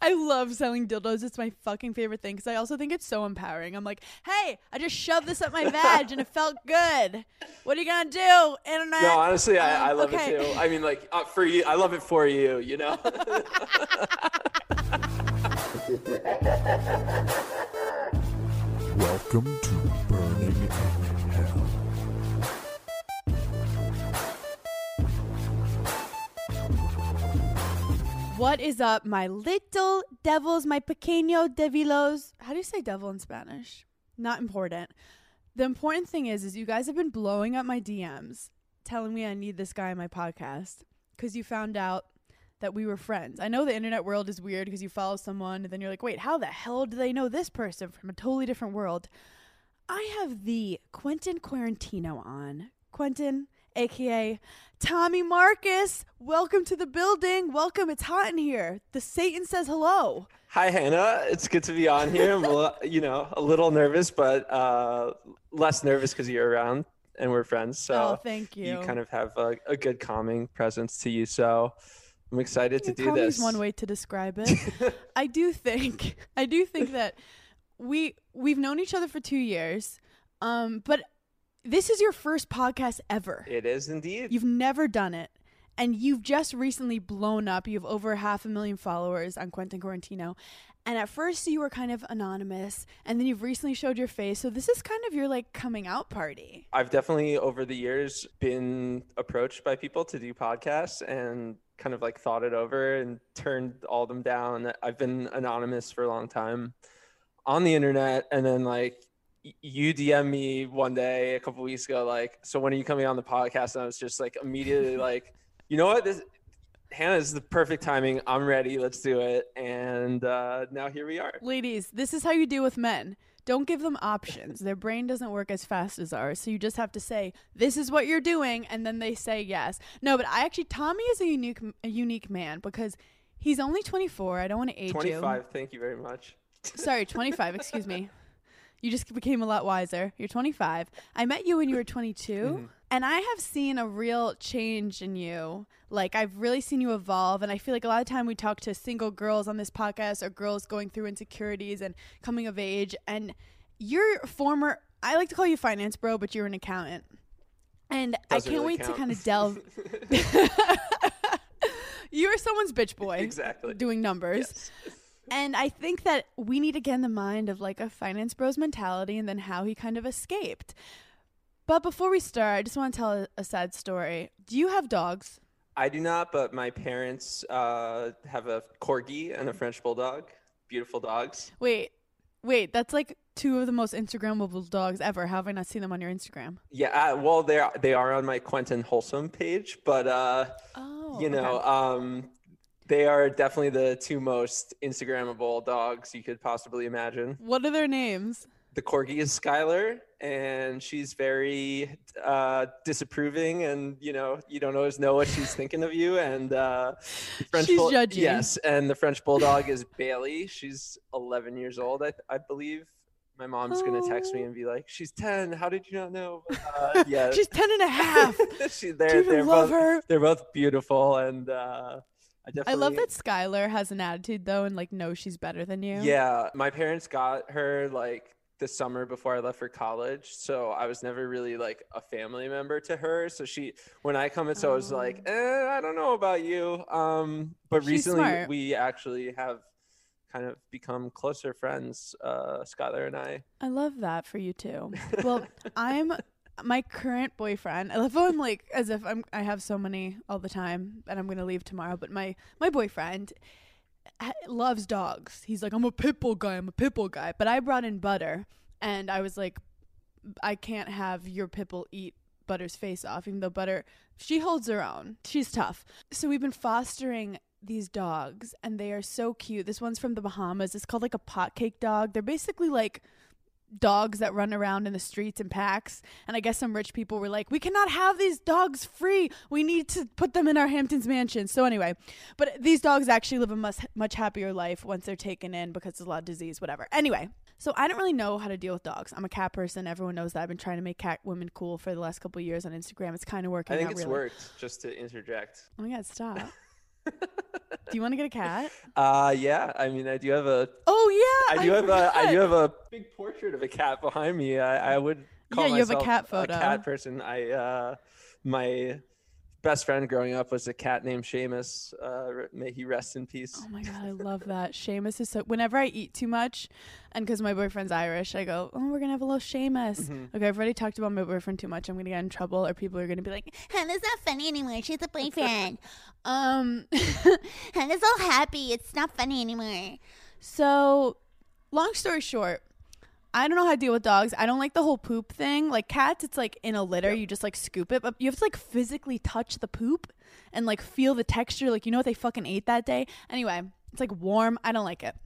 I love selling dildos. It's my fucking favorite thing because I also think it's so empowering. I'm like, hey, I just shoved this up my vag and it felt good. What are you gonna do, internet? No, honestly, I love okay. it too. I mean, like for you, I love it for you. You know. Welcome to Burning in Hell. What is up, my little devils, my pequeño devilos? How do you say devil in Spanish? Not important. The important thing is you guys have been blowing up my DMs, telling me I need this guy in my podcast because you found out that we were friends. I know the internet world is weird because you follow someone and then you're like, wait, how the hell do they know this person from a totally different world? I have the Quentin Quarantino on. Quentin, a.k.a. Tommy Marcus, welcome to the building. Welcome. It's hot in here. The Satan says hello. Hi, Hannah. It's good to be on here. I'm a little nervous, but less nervous because you're around and we're friends. So thank you. You kind of have a good calming presence to you. So I'm excited to do Calming's this. one way to describe it. I do think that we've known each other for 2 years, but this is your first podcast ever. It is indeed. You've never done it. And you've just recently blown up. You have over 500,000 followers on Quentin Quarantino. And at first you were kind of anonymous. And then you've recently showed your face. So this is kind of your like coming out party. I've definitely over the years been approached by people to do podcasts and kind of like thought it over and turned all of them down. I've been anonymous for a long time on the internet. And then like, you DM me one day a couple weeks ago, like, so when are you coming on the podcast? And I was just like immediately like, you know what, Hannah, is the perfect timing. I'm ready. Let's do it. And now here we are. Ladies, this is how you deal with men. Don't give them options. Their brain doesn't work as fast as ours. So you just have to say, this is what you're doing. And then they say yes. No, but Tommy is a unique man because he's only 24. I don't want to age 25. Thank you very much. Sorry, 25. Excuse me. You just became a lot wiser. You're 25. I met you when you were 22, mm-hmm. And I have seen a real change in you. Like, I've really seen you evolve, and I feel like a lot of time we talk to single girls on this podcast or girls going through insecurities and coming of age, and you're I like to call you finance bro, but you're an accountant. And Doesn't I can't really wait count. to kind of delve. You're someone's bitch boy. Exactly. Doing numbers. Yes. And I think that we need to get in the mind of like a finance bro's mentality and then how he kind of escaped. But before we start, I just want to tell a sad story. Do you have dogs? I do not, but my parents have a corgi and a French bulldog. Beautiful dogs. Wait, that's like two of the most Instagrammable dogs ever. How have I not seen them on your Instagram? Yeah, well, they are on my Quentin Wholesome page, but they are definitely the two most Instagrammable dogs you could possibly imagine. What are their names? The corgi is Skylar, and she's very disapproving, and you don't always know what she's thinking of you. And she's judgy. Yes, and the French bulldog is Bailey. She's 11 years old, I believe. My mom's gonna text me and be like, "She's 10. How did you not know?" Yeah, she's 10 and a half. Do you even love her? They're both beautiful, and I love that Skylar has an attitude though and like knows she's better than you. Yeah, my parents got her like the summer before I left for college, so I was never really like a family member to her. So when I come in, so I was like, I don't know about you. But she's recently smart. We actually have kind of become closer friends, Skylar and I. I love that for you too. Well, my current boyfriend, I love how I'm like as if I have so many all the time and I'm going to leave tomorrow, but my boyfriend loves dogs. He's like, I'm a pit bull guy. But I brought in Butter and I was like, I can't have your pit bull eat Butter's face off, even though Butter, she holds her own. She's tough. So we've been fostering these dogs and they are so cute. This one's from the Bahamas. It's called like a pot cake dog. They're basically like dogs that run around in the streets in packs, and I guess some rich people were like, we cannot have these dogs free, we need to put them in our Hamptons mansion. So anyway, but these dogs actually live a much happier life once they're taken in because there's a lot of disease, whatever. Anyway, so I don't really know how to deal with dogs. I'm a cat person. Everyone knows that. I've been trying to make cat women cool for the last couple of years on Instagram. It's kind of working. I think out it's really. Worked, just to interject. Oh my god, stop. Do you want to get a cat? Yeah. I mean, I do have a Oh yeah, I do have a I do forgot. have a big portrait of a cat behind me. I would call Yeah, you have a myself cat a photo. cat person. My best friend growing up was a cat named Seamus. May he rest in peace. Oh my god, I love that. Seamus is so. Whenever I eat too much, and because my boyfriend's Irish, I go, "Oh, we're gonna have a little Seamus." Mhm. Okay, I've already talked about my boyfriend too much. I'm gonna get in trouble, or people are gonna be like, Hannah's not funny anymore. She's a boyfriend. Hannah's all happy. It's not funny anymore. So, long story short, I don't know how to deal with dogs. I don't like the whole poop thing. Like cats, it's like in a litter, you just like scoop it, but you have to like physically touch the poop and like feel the texture. Like, you know what they fucking ate that day? Anyway, it's like warm. I don't like it.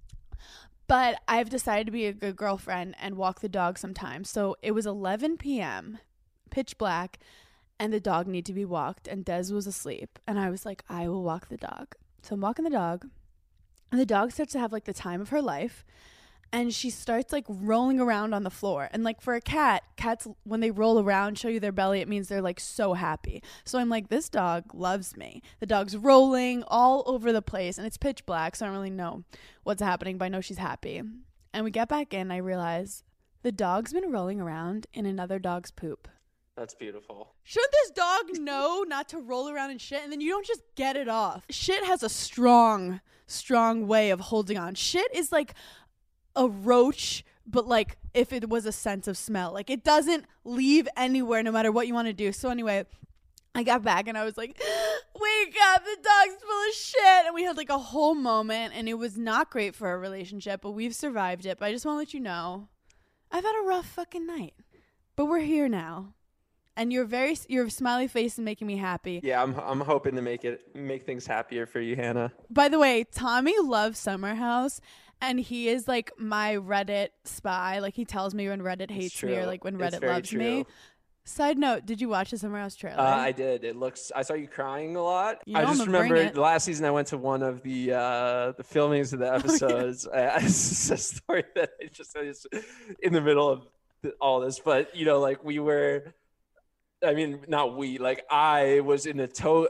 But I've decided to be a good girlfriend and walk the dog sometimes. So it was 11 p.m., pitch black, and the dog needed to be walked, and Des was asleep. And I was like, I will walk the dog. So I'm walking the dog, and the dog starts to have like the time of her life. And she starts like rolling around on the floor. And like for a cat, cats, when they roll around, show you their belly, it means they're like so happy. So I'm like, this dog loves me. The dog's rolling all over the place and it's pitch black. So I don't really know what's happening, but I know she's happy. And we get back in. I realize the dog's been rolling around in another dog's poop. That's beautiful. Shouldn't this dog know not to roll around in shit, and then you don't just get it off? Shit has a strong way of holding on. Shit is like a roach, but like if it was a sense of smell, like it doesn't leave anywhere no matter what you want to do. So anyway, I got back and I was like, wake up, the dog's full of shit. And we had like a whole moment, and it was not great for our relationship, but we've survived it. But I just want to let you know, I've had a rough fucking night, but we're here now. And your smiley face is making me happy. Yeah, I'm hoping to make things happier for you, Hannah. By the way, Tommy loves Summer House, and he is like my Reddit spy. Like he tells me when Reddit hates me or like when It's Reddit very loves true. me. Side note, did you watch the Summer House trailer? I did. I saw you crying a lot. You know I I'm just gonna bring remember it. the last season I went to one of the filmings of the episodes. It's a story that I just in the middle of all this, but you know, like we were. I mean, not we. Like I was in a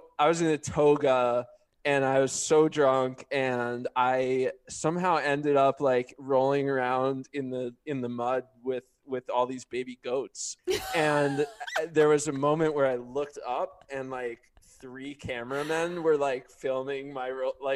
toga, and I was so drunk, and I somehow ended up like rolling around in the mud with all these baby goats. And there was a moment where I looked up, and like 3 cameramen were like filming my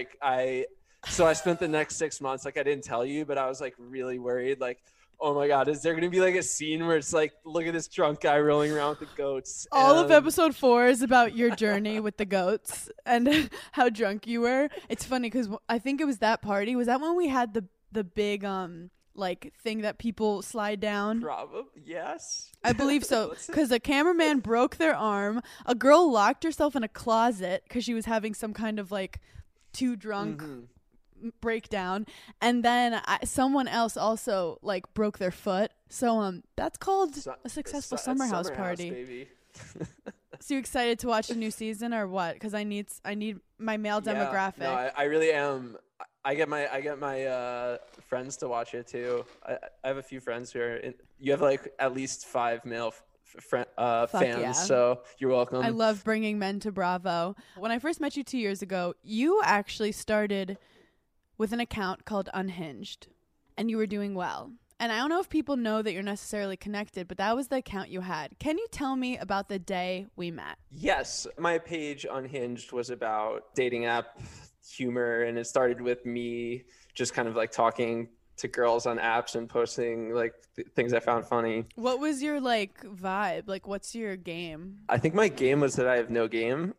So I spent the next 6 months, like I didn't tell you, but I was like really worried, like, oh my God, is there going to be like a scene where it's like, look at this drunk guy rolling around with the goats? All of episode 4 is about your journey with the goats and how drunk you were. It's funny because I think it was that party. Was that when we had the big like thing that people slide down? Probably, yes. I believe so, because a cameraman broke their arm. A girl locked herself in a closet because she was having some kind of like too drunk breakdown, and then someone else also like broke their foot. So that's called a successful summer house party. Baby. So you excited to watch the new season or what? Because I need my male demographic. No, I really am. I get my friends to watch it too. I have a few friends who are you have like at least 5 male fans, yeah. so you're welcome. I love bringing men to Bravo. When I first met you 2 years ago, you actually started with an account called Unhinged, and you were doing well. And I don't know if people know that you're necessarily connected, but that was the account you had. Can you tell me about the day we met? Yes, my page Unhinged was about dating app humor, and it started with me just kind of like talking to girls on apps and posting like things I found funny. What was your like vibe? Like, what's your game? I think my game was that I have no game.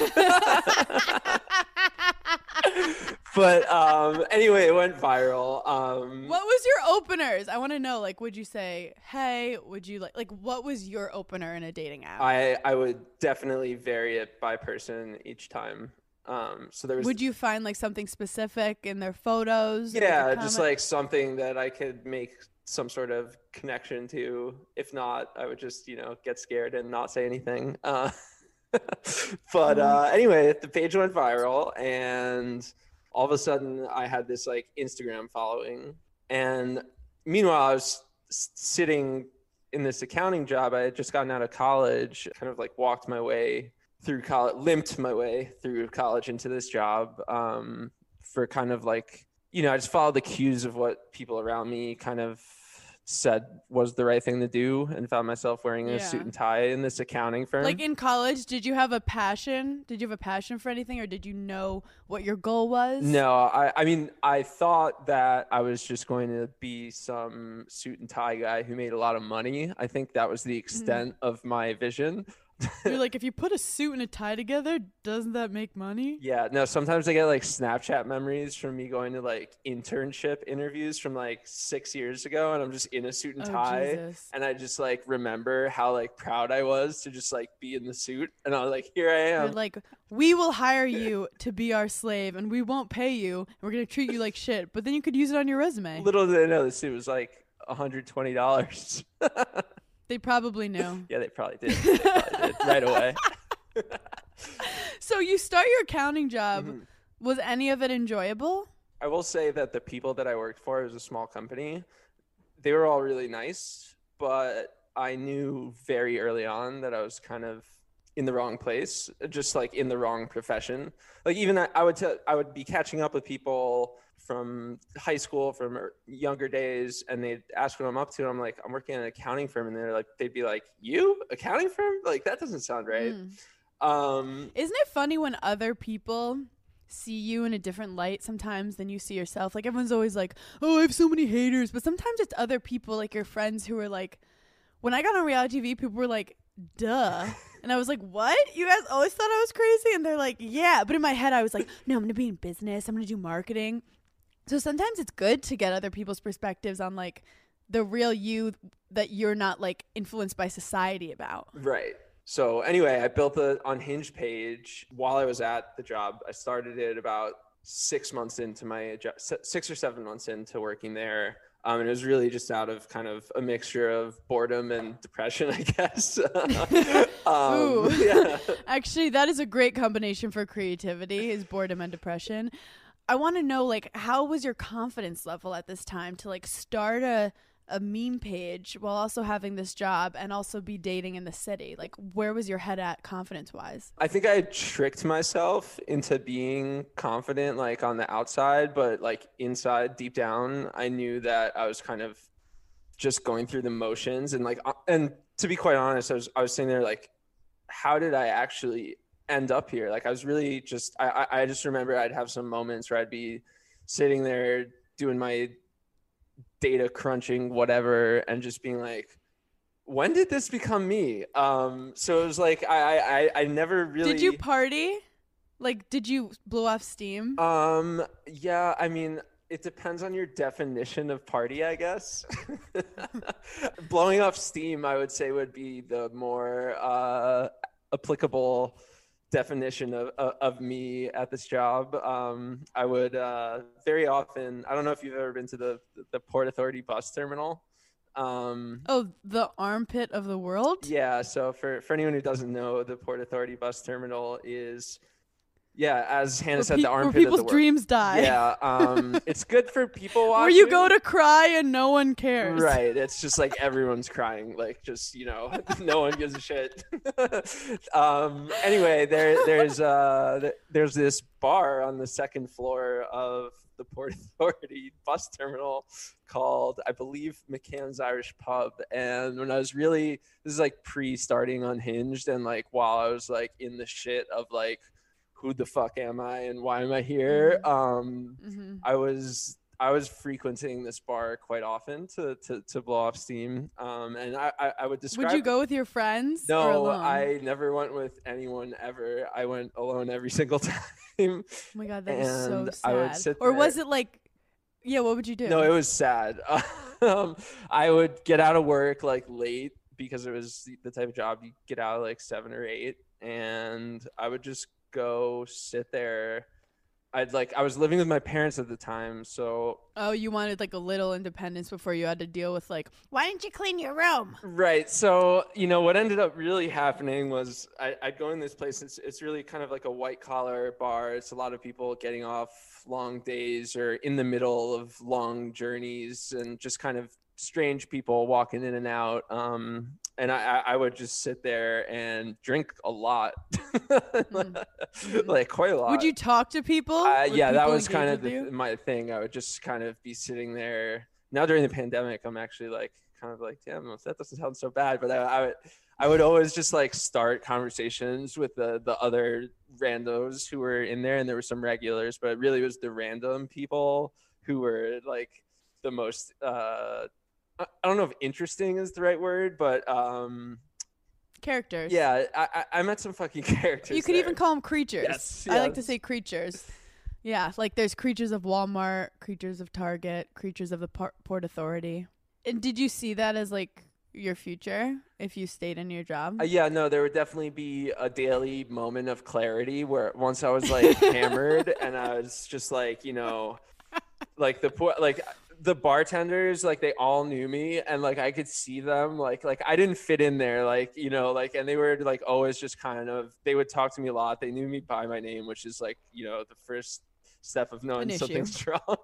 But anyway, it went viral. What was your openers? I want to know. Like, would you say, "Hey"? Would you like what was your opener in a dating app? I would definitely vary it by person each time. So there was. Would you find like something specific in their photos? Yeah, just like something that I could make some sort of connection to. If not, I would just get scared and not say anything. But anyway, the page went viral, and all of a sudden I had this like Instagram following. And meanwhile, I was sitting in this accounting job. I had just gotten out of college, kind of like walked my way through college, limped my way through college into this job, for kind of like, I just followed the cues of what people around me kind of said was the right thing to do, and found myself wearing a suit and tie in this accounting firm. Like in college, did you have a passion? Did you have a passion for anything, or did you know what your goal was? No, I mean, I thought that I was just going to be some suit and tie guy who made a lot of money. I think that was the extent of my vision. You're like, if you put a suit and a tie together, doesn't that make money? Yeah, no, sometimes I get like Snapchat memories from me going to like internship interviews from like 6 years ago, and I'm just in a suit and tie. Jesus. And I just like remember how like proud I was to just like be in the suit. And I was like, here I am. You're like, we will hire you to be our slave, and we won't pay you, and we're going to treat you like shit, but then you could use it on your resume. Little did I know the suit was like $120. They probably knew. Yeah, they probably did. They probably did right away. So you start your accounting job. Was any of it enjoyable? I will say that the people that I worked for, it was a small company, they were all really nice, but I knew very early on that I was kind of in the wrong place, just like in the wrong profession. Like even I would be catching up with people from high school, from younger days, and they'd ask what I'm up to, and I'm like, I'm working at an accounting firm, and they'd be like, you accounting firm? Like that doesn't sound right. Isn't it funny when other people see you in a different light sometimes than you see yourself? Like everyone's always like, oh, I have so many haters, but sometimes it's other people, like your friends, who are like, when I got on reality TV, people were like, duh. And I was like, what? You guys always thought I was crazy? And they're like, yeah. But in my head, I was like, no, I'm going to be in business. I'm going to do marketing. So sometimes it's good to get other people's perspectives on like the real you that you're not like influenced by society about. Right. So anyway, I built the Unhinged page while I was at the job. I started it about 6 months into my job, 6 or 7 months into working there. And it was really just out of kind of a mixture of boredom and depression, I guess. Ooh. Yeah. Actually, that is a great combination for creativity, is boredom and depression. I want to know, like, how was your confidence level at this time to like start a meme page while also having this job and also be dating in the city? Like, where was your head at confidence wise? I think I tricked myself into being confident, like on the outside, but like inside, deep down, I knew that I was kind of just going through the motions. And like, and to be quite honest, I was sitting there like, how did I actually end up here? Like I was really just, I just remember I'd have some moments where I'd be sitting there doing my data crunching, whatever, and just being like, when did this become me? So it was like, I never really. Did you party? Like, did you blow off steam? Yeah, I mean, it depends on your definition of party, I guess. Blowing off steam, I would say, would be the more applicable definition of me at this job. I would very often, I don't know if you've ever been to the Port Authority bus terminal. Oh, the armpit of the world? Yeah, so for anyone who doesn't know, the Port Authority bus terminal is, yeah, as Hannah said, the armpit of the people's world. dreams die. Yeah, it's good for people watching. Where you go to cry and no one cares. Right, it's just like everyone's crying, like just, no one gives a shit. Anyway, there's this bar on the second floor of the Port Authority bus terminal called, I believe, McCann's Irish Pub. And when I was this is like pre-starting Unhinged, and like while I was like in the shit of like, who the fuck am I and why am I here? I was frequenting this bar quite often to blow off steam. And I would describe. Would you go with your friends? No, or alone? I never went with anyone ever. I went alone every single time. Oh my God, that is so And sad. I would sit Or there. was it like, yeah, what would you do? No, it was sad. I would get out of work like late because it was the type of job you get out at like 7 or 8, and I would just go sit there. I was living with my parents at the time, so. Oh, you wanted like a little independence before you had to deal with like, why didn't you clean your room? Right. So, what ended up really happening was I'd go in this place. It's really kind of like a white collar bar. It's a lot of people getting off long days or in the middle of long journeys and just kind of strange people walking in and out. And I would just sit there and drink a lot, like quite a lot. Would you talk to people? Yeah, that people was kind engage of with you? my thing. I would just kind of be sitting there. Now during the pandemic, I'm actually like kind of like, damn, that doesn't sound so bad. But I would always just like start conversations with the other randos who were in there, and there were some regulars, but it really was the random people who were like the most I don't know if interesting is the right word, but Characters. yeah, I met some fucking characters. You could there. even call them creatures. Yes, I like to yes. say creatures. Yeah, like there's creatures of Walmart, creatures of Target, creatures of the Port Authority. And did you see that as like your future if you stayed in your job? Yeah, no, there would definitely be a daily moment of clarity where once I was like hammered and I was just like, you know, like the bartenders, like they all knew me, and like I could see them, like I didn't fit in there, like, you know, like, and they were like always just kind of, they would talk to me a lot. They knew me by my name, which is like, you know, the first step of knowing something's wrong.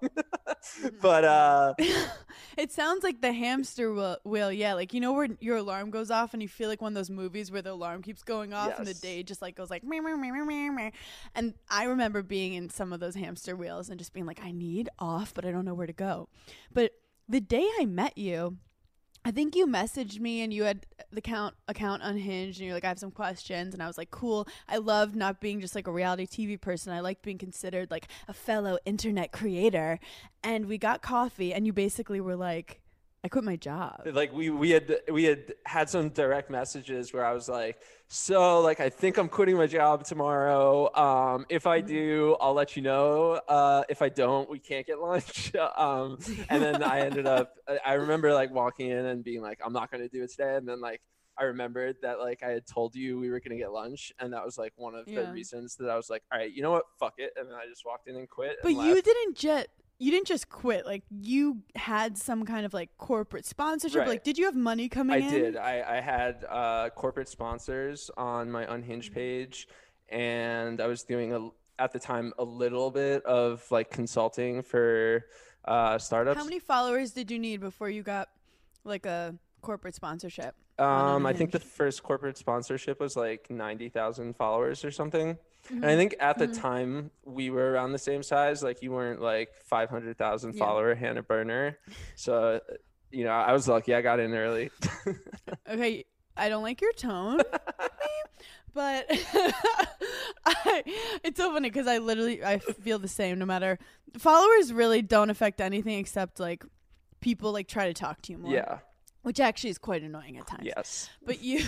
But it sounds like the hamster wheel. Yeah, like, you know, where your alarm goes off and you feel like one of those movies where the alarm keeps going off and the Yes. day just like goes like meh, meh, meh, meh, meh, meh. And I remember being in some of those hamster wheels and just being like, I need off, but I don't know where to go. But the day I met you, I think you messaged me and you had the account unhinged and you're like, I have some questions. And I was like, cool. I love not being just like a reality TV person. I like being considered like a fellow internet creator. And we got coffee and you basically were like, I quit my job. like we had some direct messages where I was like, so like I think I'm quitting my job tomorrow. If I do, I'll let you know. If I don't, we can't get lunch. And then I ended up, I remember like walking in and being like, I'm not gonna do it today. And then like I remembered that like I had told you we were gonna get lunch, and that was like one of the reasons that I was like, all right, you know what, fuck it. And then I just walked in and quit. But you didn't just quit. Like you had some kind of like corporate sponsorship. Right. Like, did you have money coming in? I did. I had corporate sponsors on my Unhinged page, and I was doing at the time a little bit of like consulting for startups. How many followers did you need before you got like a corporate sponsorship? I think the first corporate sponsorship was like 90,000 followers or something. And I think at the time we were around the same size. Like you weren't like 500,000 follower Hannah Burner. So, you know, I was lucky I got in early. Okay, I don't like your tone, but it's so funny because I feel the same. No matter, followers really don't affect anything except like people like try to talk to you more. Yeah. Which actually is quite annoying at times. Yes. But you,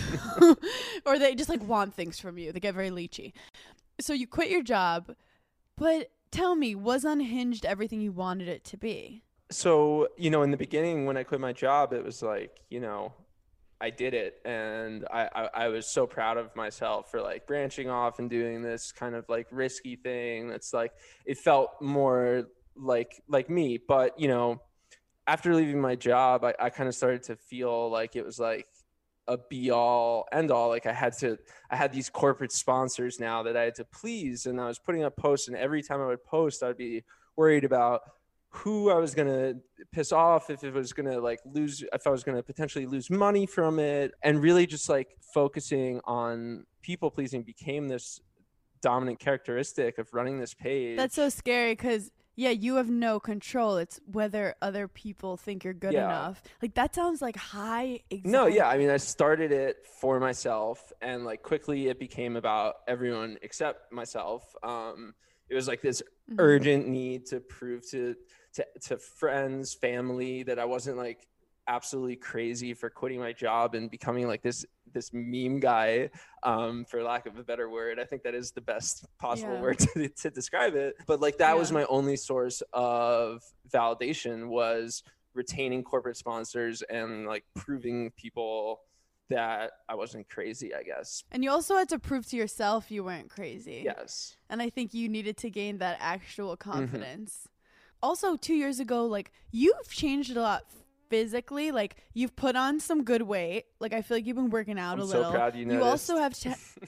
or they just like want things from you. They get very leechy. So you quit your job, but tell me, was Unhinged everything you wanted it to be? So, you know, in the beginning when I quit my job, it was like, you know, I did it, and I was so proud of myself for like branching off and doing this kind of like risky thing. That's like, it felt more like me. But, you know, after leaving my job, I kind of started to feel like it was like a be all end all. Like I had these corporate sponsors now that I had to please, and I was putting up posts, and every time I would post, I'd be worried about who I was going to piss off, if it was going to like lose, if I was going to potentially lose money from it. And really just like focusing on people pleasing became this dominant characteristic of running this page. That's so scary because, yeah, you have no control. It's whether other people think you're good enough. Like, that sounds like high anxiety. No, yeah. I mean, I started it for myself, and like quickly it became about everyone except myself. It was like this urgent need to prove to friends, family, that I wasn't like absolutely crazy for quitting my job and becoming like this meme guy, for lack of a better word. I think that is the best possible word to describe it. But like that was my only source of validation, was retaining corporate sponsors and like proving people that I wasn't crazy, I guess. And you also had to prove to yourself you weren't crazy. Yes. And I think you needed to gain that actual confidence. Also, 2 years ago, like, you've changed a lot physically. Like, you've put on some good weight. Like, I feel like you've been working out a little. I'm so proud you noticed. You also have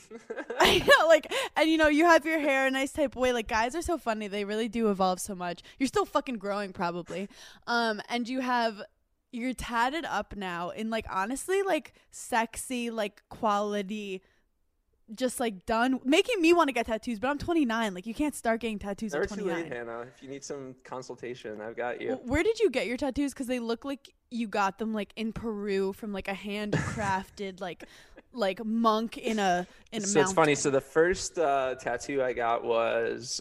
I know, like, and you know, you have your hair a nice type of way. Like, guys are so funny. They really do evolve so much. You're still fucking growing, probably. And you have you're tatted up now in like honestly like sexy like quality, just like done, making me want to get tattoos. But I'm 29. Like you can't start getting tattoos Never at too 29. late, Hannah. If you need some consultation, I've got you. Where did you get your tattoos? Because they look like you got them like in Peru from like a handcrafted like monk in a So mountain. it's funny. So the first tattoo I got was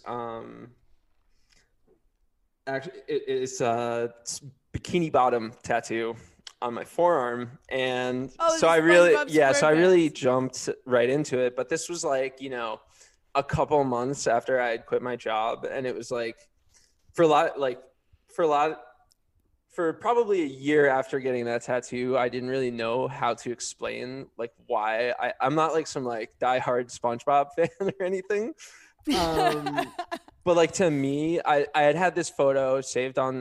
actually it's a bikini bottom tattoo on my forearm, and Oh, so the I really SpongeBob so I really SquarePants. jumped right into it. But this was like, you know, a couple months after I had quit my job, and it was like for a lot for probably a year after getting that tattoo, I didn't really know how to explain like why I'm not like some like diehard SpongeBob fan or anything. But like to me, I had this photo saved on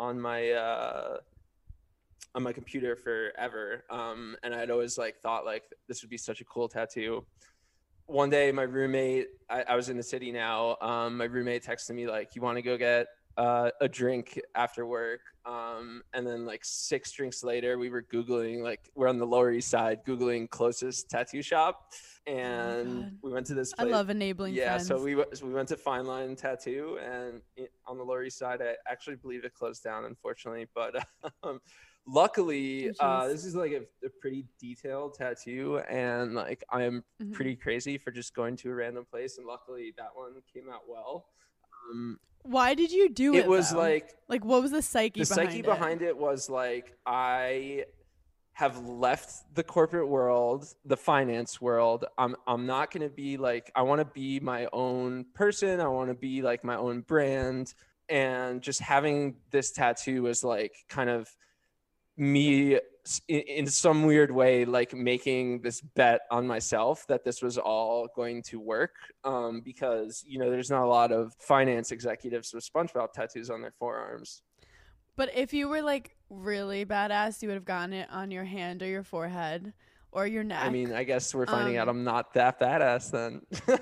my computer forever. And I'd always like thought like this would be such a cool tattoo. One day my roommate, I was in the city now. My roommate texted me like, you want to go get a drink after work? And then like 6 drinks later, we were Googling, like we're on the Lower East Side, Googling closest tattoo shop. And we went to this place. I love enabling friends. So we went to Fine Line Tattoo, and on the Lower East Side, I actually believe it closed down, unfortunately. But luckily, this is like a pretty detailed tattoo, and like I'm pretty crazy for just going to a random place, and luckily that one came out well. Why did you do it? It was though? like what was the psyche the behind psyche it? behind it was like I have left the corporate world, the finance world. I'm not going to be like, I want to be my own person. I want to be like my own brand. And just having this tattoo was like kind of me in some weird way, like making this bet on myself that this was all going to work. Because, you know, there's not a lot of finance executives with SpongeBob tattoos on their forearms. But if you were like really badass, you would have gotten it on your hand or your forehead or your neck. I mean, I guess we're finding out I'm not that badass then.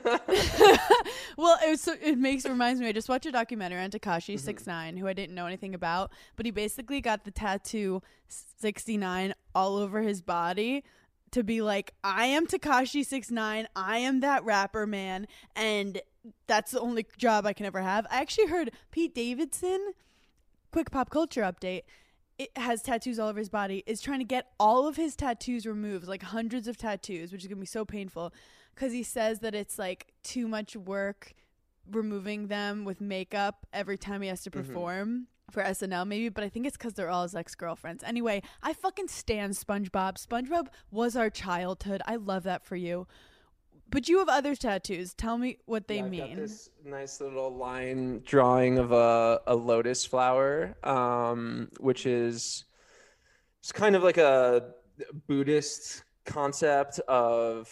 Well, it reminds me. I just watched a documentary on Tekashi 69, who I didn't know anything about, but he basically got the tattoo 69 all over his body to be like, I am Tekashi 69. I am that rapper man, and that's the only job I can ever have. I actually heard Pete Davidson, quick pop culture update, it has tattoos all over his body, is trying to get all of his tattoos removed, like hundreds of tattoos, which is going to be so painful because he says that it's like too much work removing them with makeup every time he has to perform for SNL maybe, but I think it's because they're all his ex-girlfriends. Anyway, I fucking stan SpongeBob. SpongeBob was our childhood. I love that for you. But you have other tattoos. Tell me what they mean. I've got this nice little line drawing of a lotus flower, which is it's kind of like a Buddhist concept of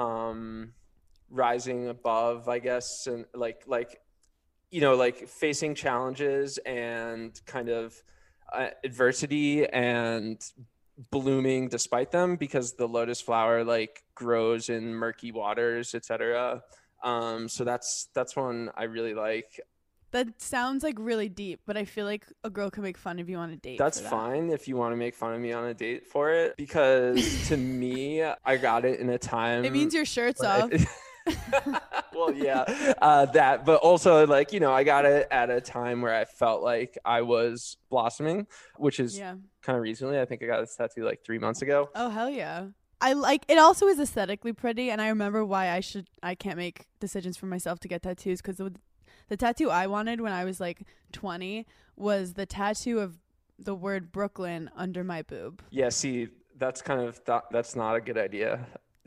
rising above, I guess, and like you know, like facing challenges and kind of adversity and blooming despite them, because the lotus flower like grows in murky waters, etc. So that's one I really like. That sounds like really deep, but I feel like a girl can make fun of you on a date. That's for that. fine if you want to make fun of me on a date for it, because to me, I got it in a time. It means your shirt's off. Well, yeah, that, but also like, you know, I got it at a time where I felt like I was blossoming, which is kind of recently. I think I got this tattoo like 3 months ago. Oh, hell yeah. I like it. Also is aesthetically pretty, and I remember why I can't make decisions for myself to get tattoos, because the tattoo I wanted when I was like 20 was the tattoo of the word Brooklyn under my boob. Yeah, see, that's kind of that's not a good idea.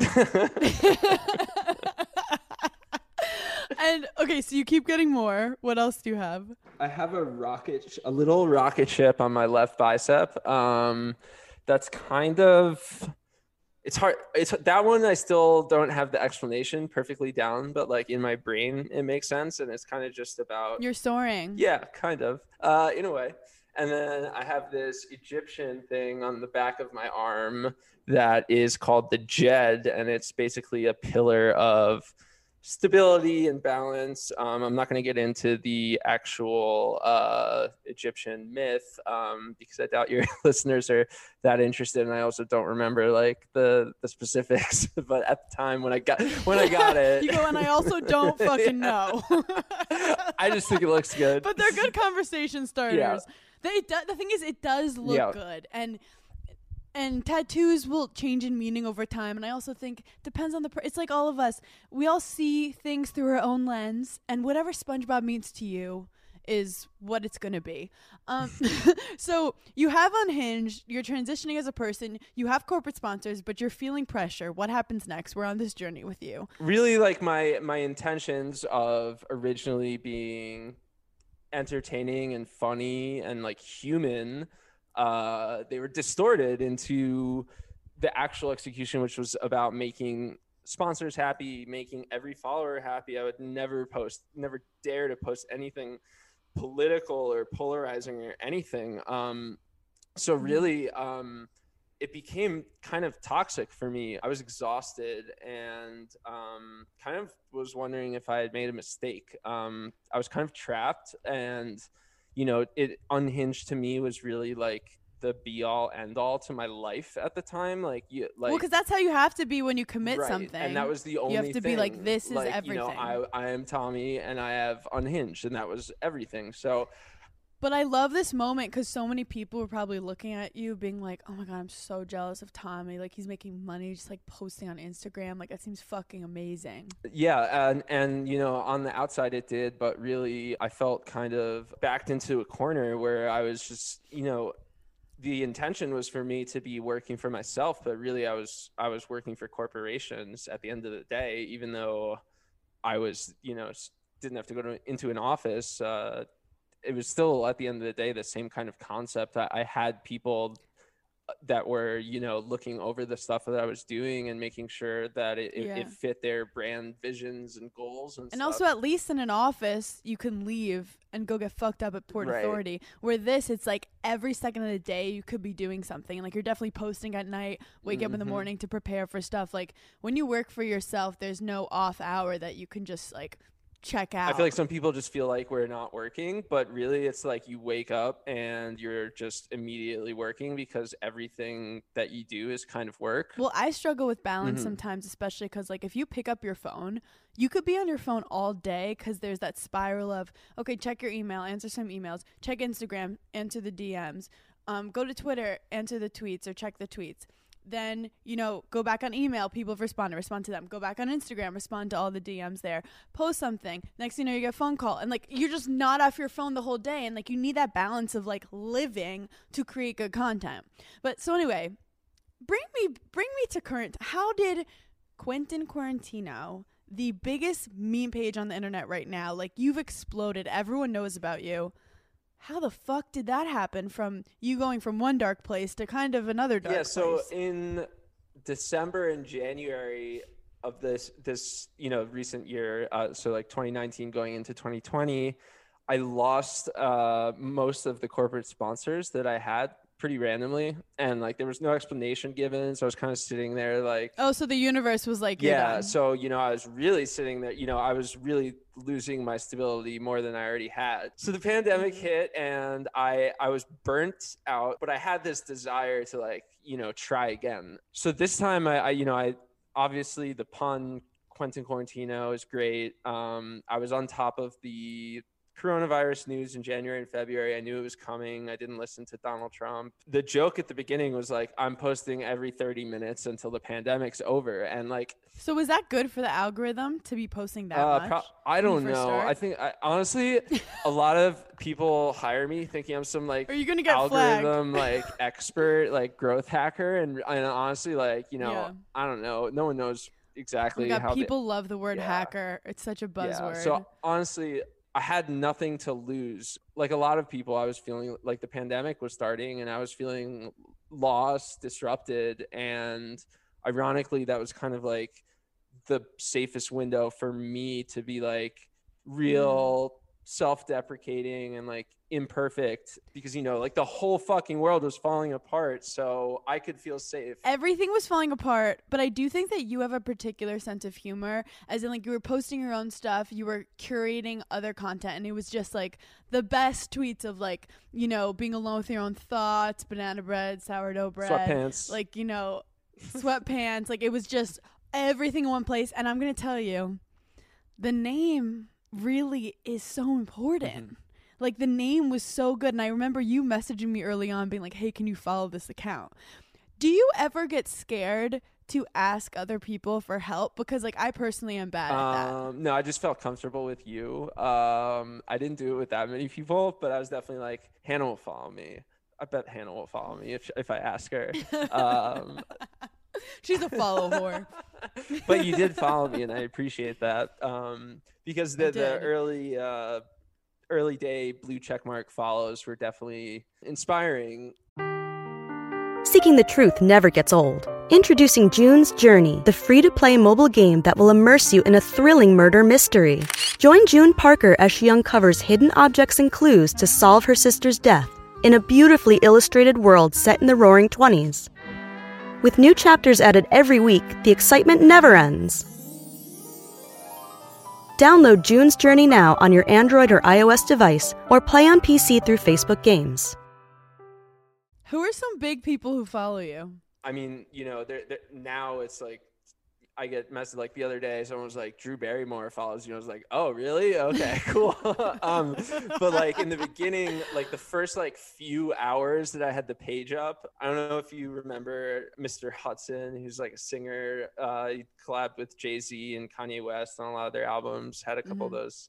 And okay, so you keep getting more. What else do you have? I have a little rocket ship on my left bicep. That's kind of, it's hard. It's that one. I still don't have the explanation perfectly down, but like in my brain, it makes sense. And it's kind of just about, You're soaring. yeah, kind of, in a way. And then I have this Egyptian thing on the back of my arm that is called the Jed. And it's basically a pillar of stability and balance. I'm not going to get into the actual Egyptian myth because I doubt your listeners are that interested, and I also don't remember like the specifics. But at the time when I got it, You go, and I also don't fucking know. I just think it looks good. But they're good conversation starters. Yeah. The thing is, it does look good, and tattoos will change in meaning over time. And I also think it depends on it's like all of us. We all see things through our own lens, and whatever SpongeBob means to you is what it's going to be. So you have Unhinged, you're transitioning as a person, you have corporate sponsors, but you're feeling pressure. What happens next? We're on this journey with you. Really, like my intentions of originally being entertaining and funny and like human, they were distorted into the actual execution, which was about making sponsors happy, making every follower happy. I would never dare to post anything political or polarizing or anything. So really, it became kind of toxic for me. I was exhausted and kind of was wondering if I had made a mistake. I was kind of trapped, and it Unhinged to me was really like the be all end all to my life at the time. Well, because that's how you have to be when you commit right. something. And that was the only thing. You have to be like, this is everything. I am Tommy and I have Unhinged, and that was everything. So, but I love this moment because so many people were probably looking at you being like, oh my God, I'm so jealous of Tommy. Like, he's making money just like posting on Instagram. Like, that seems fucking amazing. Yeah. And on the outside it did, but really I felt kind of backed into a corner where I was just, the intention was for me to be working for myself, but really I was working for corporations at the end of the day, even though I was, didn't have to go into an office. It was still at the end of the day the same kind of concept. I had people that were looking over the stuff that I was doing and making sure that it fit their brand visions and goals and stuff. Also, at least in an office you can leave and go get fucked up at Port Authority, where this, it's like every second of the day you could be doing something, and like you're definitely posting at night, wake up in the morning to prepare for stuff. Like when you work for yourself, there's no off hour that you can just like check out. I feel like some people just feel like we're not working, but really it's like you wake up and you're just immediately working because everything that you do is kind of work. Well, I struggle with balance sometimes, especially because like if you pick up your phone, you could be on your phone all day because there's that spiral of, okay, check your email, answer some emails, check Instagram, answer the DMs, go to Twitter, answer the tweets or check the tweets. Then, go back on email, people have respond to them. Go back on Instagram, respond to all the DMs there. Post something. Next thing you know, you get a phone call. And, like, you're just not off your phone the whole day. And, like, you need that balance of, like, living to create good content. But, so anyway, bring me to current. How did Quentin Quarantino, the biggest meme page on the internet right now, like, you've exploded. Everyone knows about you. How the fuck did that happen from you going from one dark place to kind of another dark place? So in December and January of this recent year, so like 2019 going into 2020, I lost most of the corporate sponsors that I had pretty randomly, and like there was no explanation given, so I was kind of sitting there like, oh, so the universe was like, yeah. So I was really sitting there, I was really losing my stability more than I already had. So the pandemic hit and I was burnt out, but I had this desire to like try again. So this time I obviously the pun Quentin Quarantino is great. I was on top of the coronavirus news in January and February. I knew it was coming. I didn't listen to Donald Trump. The joke at the beginning was like, I'm posting every 30 minutes until the pandemic's over. And like, so was that good for the algorithm to be posting that much? I don't know. I think honestly, a lot of people hire me thinking I'm some like, are you gonna get algorithm flagged? Like expert, like growth hacker. And honestly, like, I don't know. No one knows exactly how people love the word hacker. It's such a buzzword. So honestly, I had nothing to lose. Like a lot of people, I was feeling like the pandemic was starting and I was feeling lost, disrupted. And ironically, that was kind of like the safest window for me to be like real, self-deprecating and like imperfect, because, you know, like the whole fucking world was falling apart, so I could feel safe. Everything was falling apart, but I do think that you have a particular sense of humor, as in like you were posting your own stuff, you were curating other content, and it was just like the best tweets of like, you know, being alone with your own thoughts, banana bread, sourdough bread, Sweatpants. like, you know, sweatpants, like it was just everything in one place. And I'm gonna tell you, the name really is so important. Like the name was so good, and I remember you messaging me early on being like, hey, can you follow this account? Do you ever get scared to ask other people for help? Because like I personally am bad at that. No, I just felt comfortable with you. I didn't do it with that many people, but I was definitely like, Hannah will follow me. I bet Hannah will follow me if I ask her. She's a follow whore. But you did follow me, and I appreciate that. Because the early day blue checkmark follows were definitely inspiring. Seeking the truth never gets old. Introducing June's Journey, the free-to-play mobile game that will immerse you in a thrilling murder mystery. Join June Parker as she uncovers hidden objects and clues to solve her sister's death in a beautifully illustrated world set in the Roaring '20s. With new chapters added every week, the excitement never ends. Download June's Journey now on your Android or iOS device, or play on PC through Facebook Games. Who are some big people who follow you? I mean, you know, now it's like, I get messaged like the other day, someone was like, Drew Barrymore follows you. I was like, oh, really? Okay, cool. But like in the beginning, like the first like few hours that I had the page up, I don't know if you remember Mr. Hudson, who's like a singer. He collabed with Jay-Z and Kanye West on a lot of their albums, had a couple of those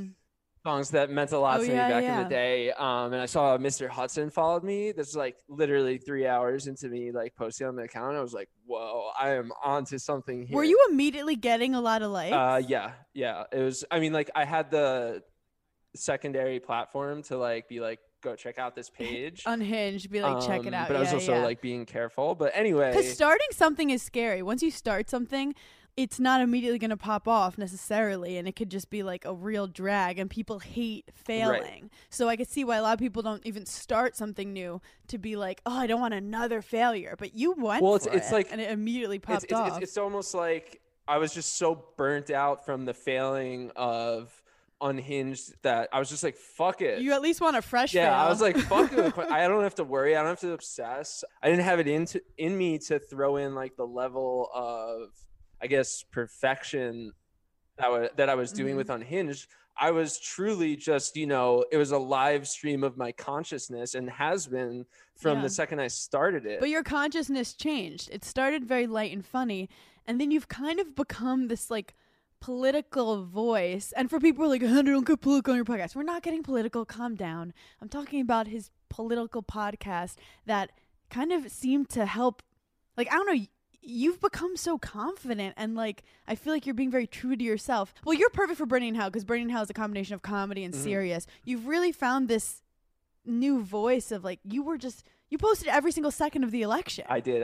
songs that meant a lot to me back in the day. And I saw Mr. Hudson followed me. This is like literally 3 hours into me like posting on the account. I was like, whoa, I am onto something here. Were you immediately getting a lot of likes? Yeah. It was, I mean, like I had the secondary platform to like be like, go check out this page. Unhinged, be like, check it out. But I was also like being careful. But anyway. Because starting something is scary. Once you start something, it's not immediately going to pop off necessarily, and it could just be like a real drag, and people hate failing. Right. So I could see why a lot of people don't even start something new to be like, oh, I don't want another failure. But you went for it, like, and it immediately popped off. It's almost like I was just so burnt out from the failing of Unhinged that I was just like, fuck it. You at least want a fresh fail. I was like, fuck it. I don't have to worry. I don't have to obsess. I didn't have it in me to throw in like the level of, I guess, perfection that I was doing with Unhinged. I was truly just, you know, it was a live stream of my consciousness, and has been from the second I started it. But your consciousness changed. It started very light and funny, and then you've kind of become this like political voice. And for people who are like, Hunter, don't get political on your podcast. We're not getting political. Calm down. I'm talking about his political podcast that kind of seemed to help. Like, I don't know. You've become so confident, and like I feel like you're being very true to yourself. Well, you're perfect for Burning in Hell, because Burning in Hell is a combination of comedy and serious. You've really found this new voice of like you posted every single second of the election. I did.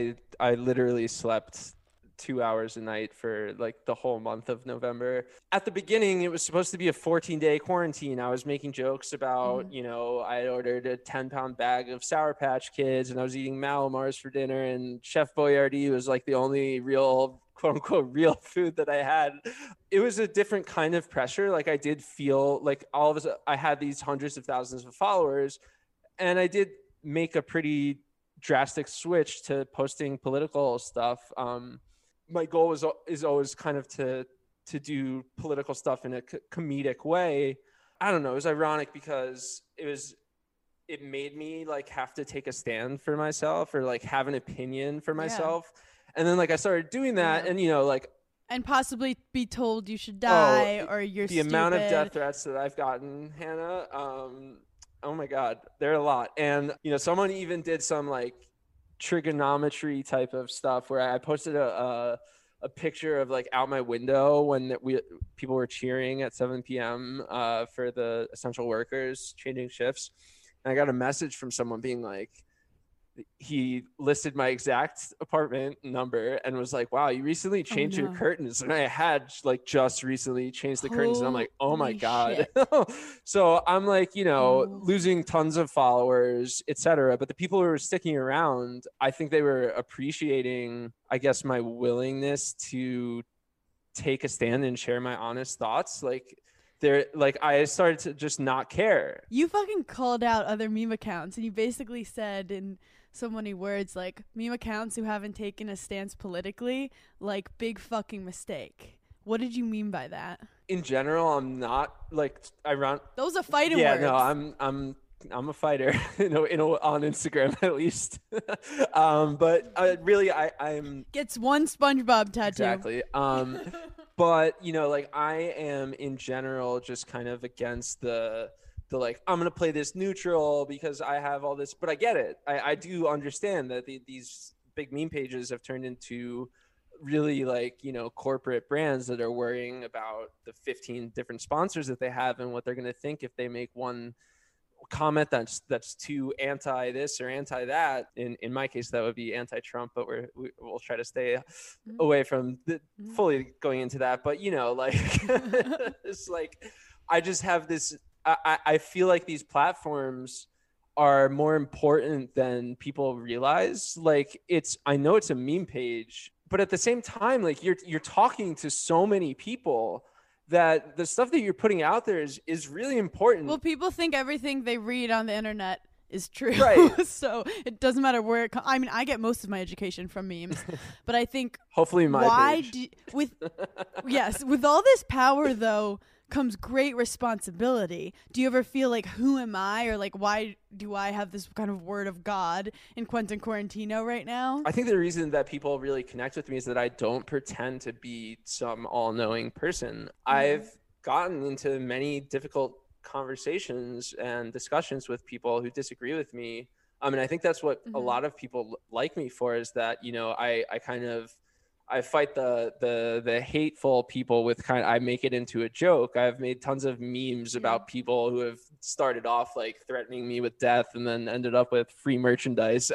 I literally slept 2 hours a night for like the whole month of November. At the beginning, it was supposed to be a 14-day quarantine. I was making jokes about, you know, I ordered a 10-pound bag of Sour Patch Kids, and I was eating Malamars for dinner, and Chef Boyardee was like the only real, quote unquote, real food that I had. It was a different kind of pressure. Like I did feel like all of a sudden I had these hundreds of thousands of followers, and I did make a pretty drastic switch to posting political stuff. My goal is always kind of to do political stuff in a comedic way. I don't know. It was ironic because it made me like have to take a stand for myself, or like have an opinion for myself. And then like I started doing that, and you know, like, and possibly be told you should die, or you're the amount of death threats that I've gotten, Hannah. Oh my God, there are a lot. And you know, someone even did some like trigonometry type of stuff where I posted a picture of like out my window when people were cheering at 7 p.m. For the essential workers changing shifts, and I got a message from someone being like, he listed my exact apartment number and was like, wow, you recently changed your no. curtains. And I had like just recently changed the curtains, and I'm like, oh my Holy God. shit. So I'm like, you know, Oh. losing tons of followers, etc. But the people who were sticking around, I think they were appreciating, I guess, my willingness to take a stand and share my honest thoughts. Like they're like, I started to just not care. You fucking called out other meme accounts, and you basically said in so many words, like, meme accounts who haven't taken a stance politically, like, big fucking mistake. What did you mean by that? In general, I'm not like, I run. Those are fighting Yeah, words. no, I'm a fighter, on Instagram at least. But really, I'm Gets one SpongeBob tattoo. exactly. But like I am in general just kind of against the like, I'm gonna play this neutral because I have all this. But I get it. I do understand that these big meme pages have turned into really like corporate brands that are worrying about the 15 different sponsors that they have and what they're gonna think if they make one comment that's too anti this or anti that. In my case, that would be anti-Trump, but we'll try to stay away from fully going into that. But like it's like I just have this. I feel like these platforms are more important than people realize. Like I know it's a meme page, but at the same time, like you're talking to so many people that the stuff that you're putting out there is really important. Well, people think everything they read on the internet is true. Right. So it doesn't matter where it I mean, I get most of my education from memes, but I think hopefully my page. With all this power though comes great responsibility. Do you ever feel like, who am I, or like, why do I have this kind of word of God in Quentin Quarantino right now? I think the reason that people really connect with me is that I don't pretend to be some all-knowing person. I've gotten into many difficult conversations and discussions with people who disagree with me. And I think that's what a lot of people like me for, is that, I fight the hateful people with I make it into a joke. I've made tons of memes about people who have started off like threatening me with death and then ended up with free merchandise.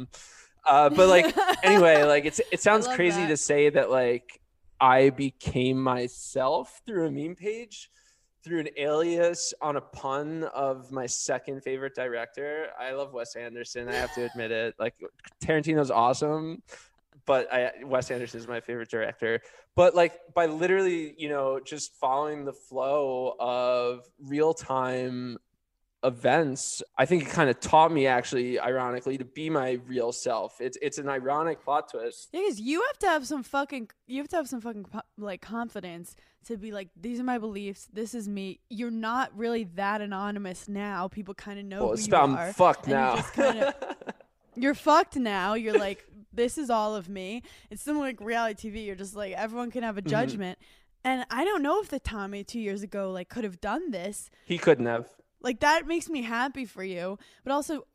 But like, anyway, like it sounds crazy to say that like I became myself through a meme page, through an alias on a pun of my second favorite director. I love Wes Anderson. I have to admit it. Like, Tarantino's awesome, but Wes Anderson is my favorite director. But like, by literally, just following the flow of real-time events, I think it kind of taught me, actually, ironically, to be my real self. It's an ironic plot twist. Yeah, because you have to have some fucking like confidence to be like, these are my beliefs, this is me. You're not really that anonymous now. People kind of know who you are. I'm fucked now. You're fucked now. You're like, this is all of me. It's similar like reality TV. You're just like, everyone can have a judgment. And I don't know if the Tommy 2 years ago like could have done this. He couldn't have. Like, that makes me happy for you. But also,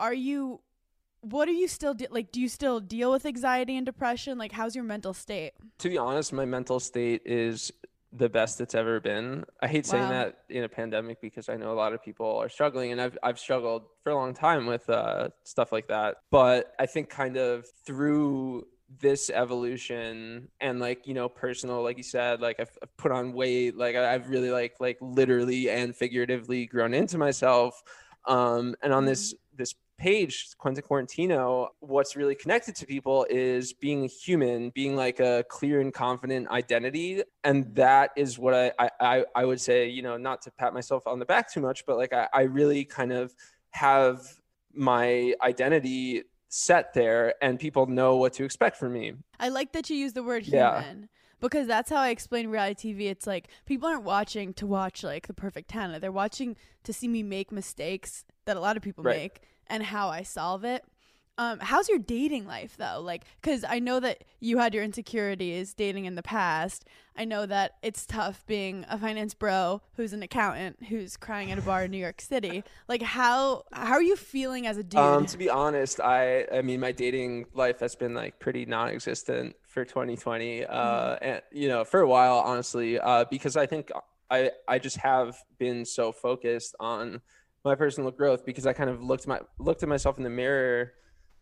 what are you still like? Do you still deal with anxiety and depression? Like, how's your mental state? To be honest, my mental state is the best it's ever been. I hate saying that in a pandemic, because I know a lot of people are struggling, and I've struggled for a long time with stuff like that. But I think kind of through this evolution and like, personal, like you said, like I've put on weight, like I've really like literally and figuratively grown into myself. And on this page, Quentin Quarantino, what's really connected to people is being human, being like a clear and confident identity. And that is what I would say, not to pat myself on the back too much, but like I really kind of have my identity set there, and people know what to expect from me. I like that you use the word human, because that's how I explain reality TV. It's like, people aren't watching to watch like the perfect Hannah. They're watching to see me make mistakes that a lot of people make and how I solve it. How's your dating life though? Like, because I know that you had your insecurities dating in the past. I know that it's tough being a finance bro who's an accountant who's crying at a bar in New York City. Like, how are you feeling as a dude? To be honest, I mean, my dating life has been like pretty non-existent for 2020. And for a while, honestly, because I think I just have been so focused on my personal growth, because I kind of looked at myself in the mirror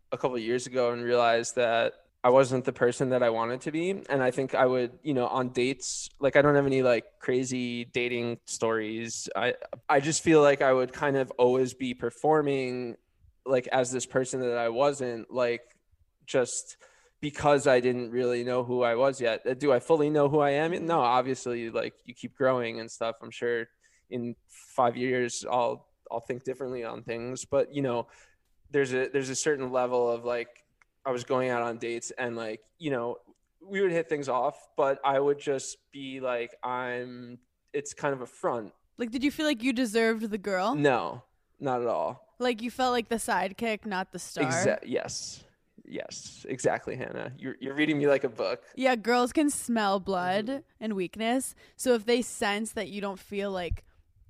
a couple of years ago and realized that I wasn't the person that I wanted to be. And I think I would, on dates, like I don't have any like crazy dating stories. I just feel like I would kind of always be performing like as this person that I wasn't, like just because I didn't really know who I was yet. Do I fully know who I am? No, obviously, like you keep growing and stuff. I'm sure in 5 years I'll think differently on things, but there's a certain level of like, I was going out on dates and like, we would hit things off, but I would just be like, it's kind of a front. Like, did you feel like you deserved the girl? No, not at all. Like you felt like the sidekick, not the star? Yes, exactly, Hannah. You're reading me like a book. Yeah, girls can smell blood and weakness. So if they sense that you don't feel like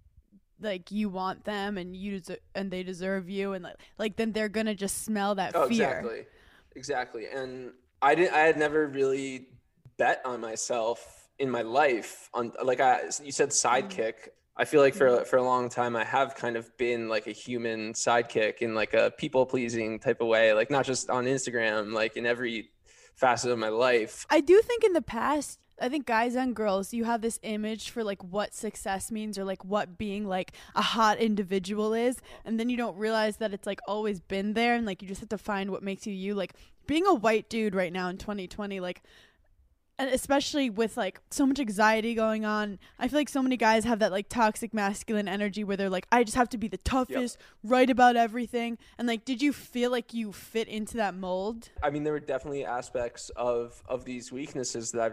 you want them and they deserve you, and like then they're gonna just smell that fear. Exactly. And I had never really bet on myself in my life. On like you said, sidekick. I feel like for a long time I have kind of been like a human sidekick in like a people pleasing type of way, like not just on Instagram, like in every facet of my life. I do think in the past, I think guys and girls, you have this image for like what success means or like what being like a hot individual is, and then you don't realize that it's like always been there, and like you just have to find what makes you. Like being a white dude right now in 2020, like, and especially with like so much anxiety going on, I feel like so many guys have that like toxic masculine energy where they're like, I just have to be the toughest, right about everything. And like, did you feel like you fit into that mold? I mean, there were definitely aspects of these weaknesses that I've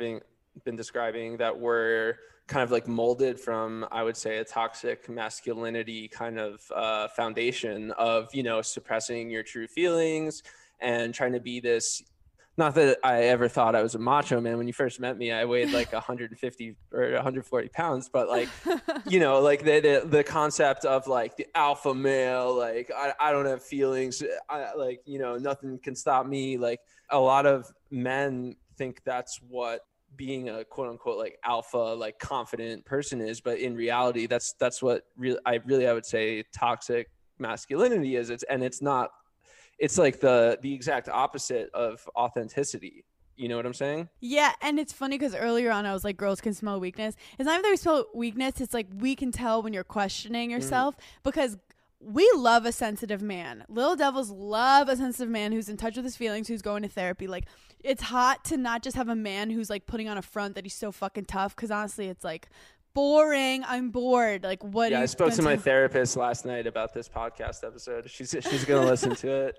been describing that were kind of like molded from, I would say, a toxic masculinity kind of foundation of, suppressing your true feelings and trying to be this. Not that I ever thought I was a macho man. When you first met me, I weighed like 150 or 140 pounds, but like, like the concept of like the alpha male, like I don't have feelings. Nothing can stop me. Like a lot of men think that's what being a quote unquote like alpha, like confident person is. But in reality, that's what I would say toxic masculinity is. It's not. It's like the exact opposite of authenticity. You know what I'm saying? Yeah, and it's funny because earlier on I was like, girls can smell weakness. It's not that we smell weakness. It's like we can tell when you're questioning yourself because we love a sensitive man. Little devils love a sensitive man who's in touch with his feelings, who's going to therapy. Like, it's hot to not just have a man who's like putting on a front that he's so fucking tough, because honestly, it's like boring. I'm bored. Like, what? Yeah, I spoke to my therapist last night about this podcast episode. She's gonna listen to it.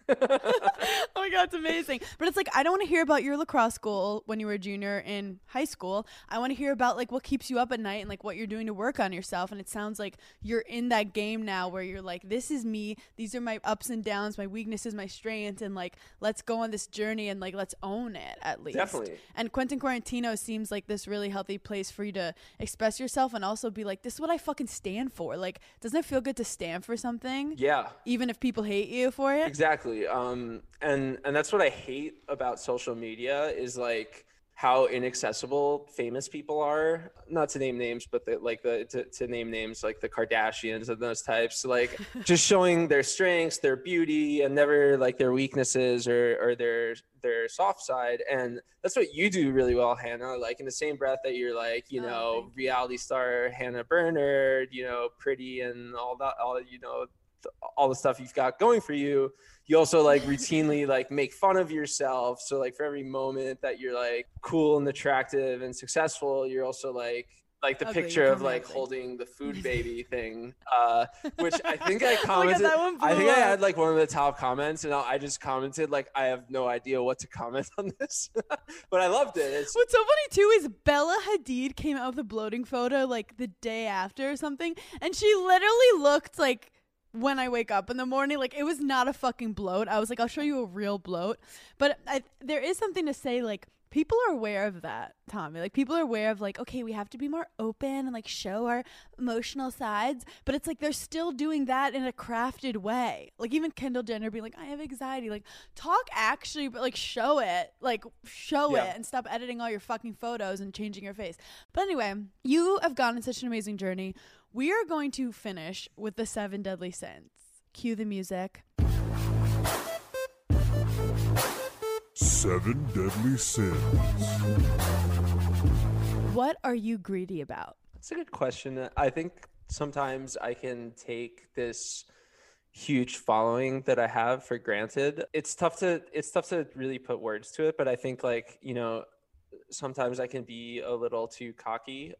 Oh my God, it's amazing. But it's like, I don't want to hear about your lacrosse goal when you were a junior in high school. I want to hear about like what keeps you up at night and like what you're doing to work on yourself. And it sounds like you're in that game now where you're like, this is me. These are my ups and downs, my weaknesses, my strengths. And like, let's go on this journey and like, let's own it at least. Definitely. And Quentin Quarantino seems like this really healthy place for you to express yourself and also be like, this is what I fucking stand for. Like, doesn't it feel good to stand for something? Yeah. Even if people hate you for it? Exactly. And that's what I hate about social media is like how inaccessible famous people are. Not to name names, but to name names like the Kardashians and those types, like just showing their strengths, their beauty, and never like their weaknesses or their soft side. And that's what you do really well, Hannah. Like in the same breath that you're like, reality star Hannah Bernard, pretty and all that, all the stuff you've got going for you, you also like routinely like make fun of yourself. So like for every moment that you're like cool and attractive and successful, you're also like the picture of like holding the food baby thing, which I think I commented. Oh God, I think I had like one of the top comments, and I just commented like, I have no idea what to comment on this, but I loved it. What's so funny too is Bella Hadid came out with a bloating photo like the day after or something, and she literally looked like, when I wake up in the morning, like it was not a fucking bloat. I was like, I'll show you a real bloat. But there is something to say, like, people are aware of that, Tommy. Like, people are aware of like, okay, we have to be more open and like show our emotional sides. But it's like they're still doing that in a crafted way. Like even Kendall Jenner being like, I have anxiety. Like, talk actually, but like show it. Like, show it and stop editing all your fucking photos and changing your face. But anyway, you have gone on such an amazing journey. We are going to finish with the 7 deadly sins. Cue the music. 7 Deadly Sins. What are you greedy about? That's a good question. I think sometimes I can take this huge following that I have for granted. It's tough to really put words to it, but I think sometimes I can be a little too cocky,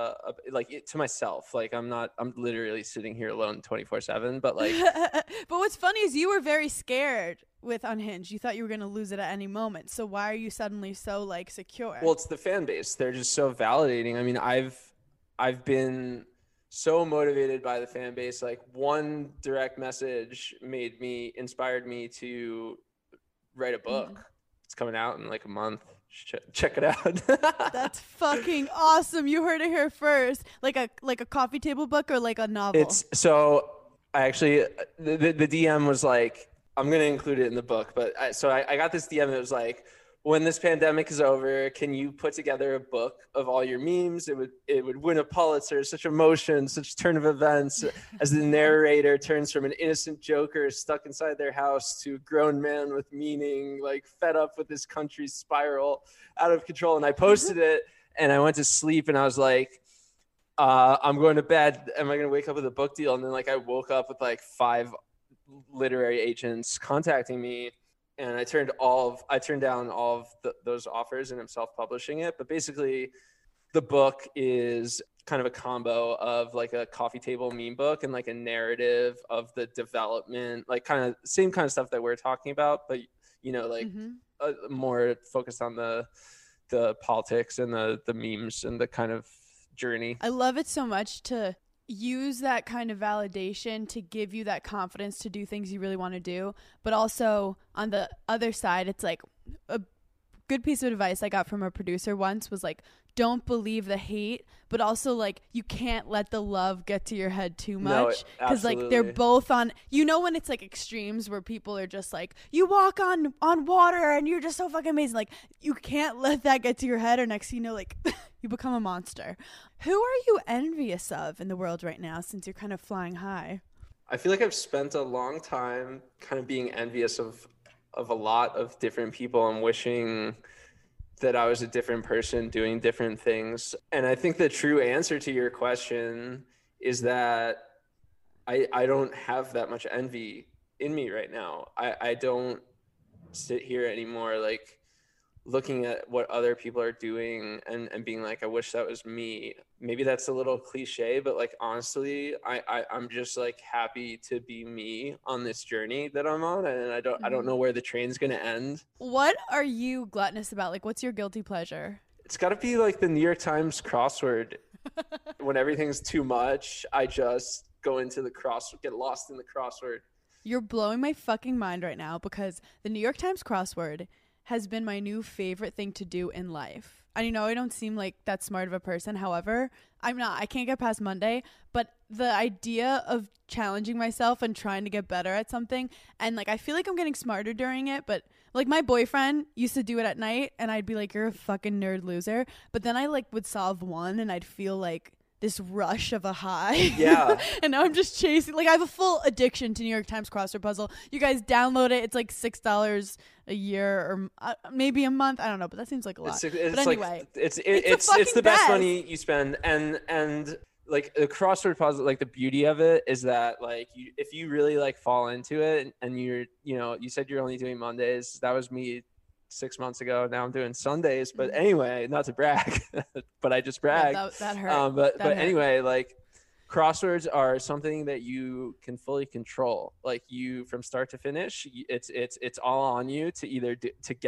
to myself. Like I'm literally sitting here alone 24/7, but like. But what's funny is you were very scared with Unhinged. You thought you were going to lose it at any moment. So why are you suddenly so like secure? Well, it's the fan base. They're just so validating. I mean, I've been so motivated by the fan base. Like one direct message inspired me to write a book. Mm-hmm. It's coming out in like a month. Check it out. That's fucking awesome. You heard it here first. Like a coffee table book or like a novel? It's so I actually the DM was like, I'm gonna include it in the book, but I got this DM that was like, when this pandemic is over, can you put together a book of all your memes? It would win a Pulitzer. Such emotion, such turn of events as the narrator turns from an innocent joker stuck inside their house to a grown man with meaning, like fed up with this country's spiral out of control. And I posted it and I went to sleep and I was like, I'm going to bed. Am I going to wake up with a book deal? And then like I woke up with like 5 literary agents contacting me. And I turned down all of those offers and I'm self-publishing it. But basically, the book is kind of a combo of like a coffee table meme book and like a narrative of the development, like kind of same kind of stuff that we're talking about, but more focused on the politics and the memes and the kind of journey. I love it so much to use that kind of validation to give you that confidence to do things you really want to do. But also on the other side, it's like a good piece of advice I got from a producer once was like, don't believe the hate, but also like you can't let the love get to your head too much, because like they're both on, when it's like extremes where people are just like, you walk on water and you're just so fucking amazing, like you can't let that get to your head, or next thing you know, like you become a monster. Who are you envious of in the world right now, since you're kind of flying high? I feel like I've spent a long time kind of being envious of a lot of different people and wishing that I was a different person doing different things. And I think the true answer to your question is that I don't have that much envy in me right now. I don't sit here anymore like looking at what other people are doing and being like, I wish that was me. Maybe that's a little cliche, but like honestly, I'm just like happy to be me on this journey that I'm on, and I don't know where the train's gonna end. What are you gluttonous about? Like, what's your guilty pleasure? It's got to be like the New York Times crossword. When everything's too much, I just go into get lost in the crossword. You're blowing my fucking mind right now, because the New York Times crossword has been my new favorite thing to do in life. I know I don't seem like that smart of a person. However, I can't get past Monday, but the idea of challenging myself and trying to get better at something, and like I feel like I'm getting smarter during it, but like my boyfriend used to do it at night and I'd be like, you're a fucking nerd loser. But then I like would solve one and I'd feel like this rush of a high. Yeah. And now I'm just chasing, like I have a full addiction to New York Times crossword puzzle. You guys download it. It's like $6 a year or maybe a month. I don't know, but that seems like a lot. But anyway, like, it's the best money you spend. And like the crossword puzzle, like the beauty of it is that like if you really like fall into it and you're, you said you're only doing Mondays. That was me 6 months ago. Now I'm doing Sundays, but anyway, not to brag, but I just bragged. Yeah, that hurt. But anyway, like crosswords are something that you can fully control. Like you, from start to finish, it's all on you to either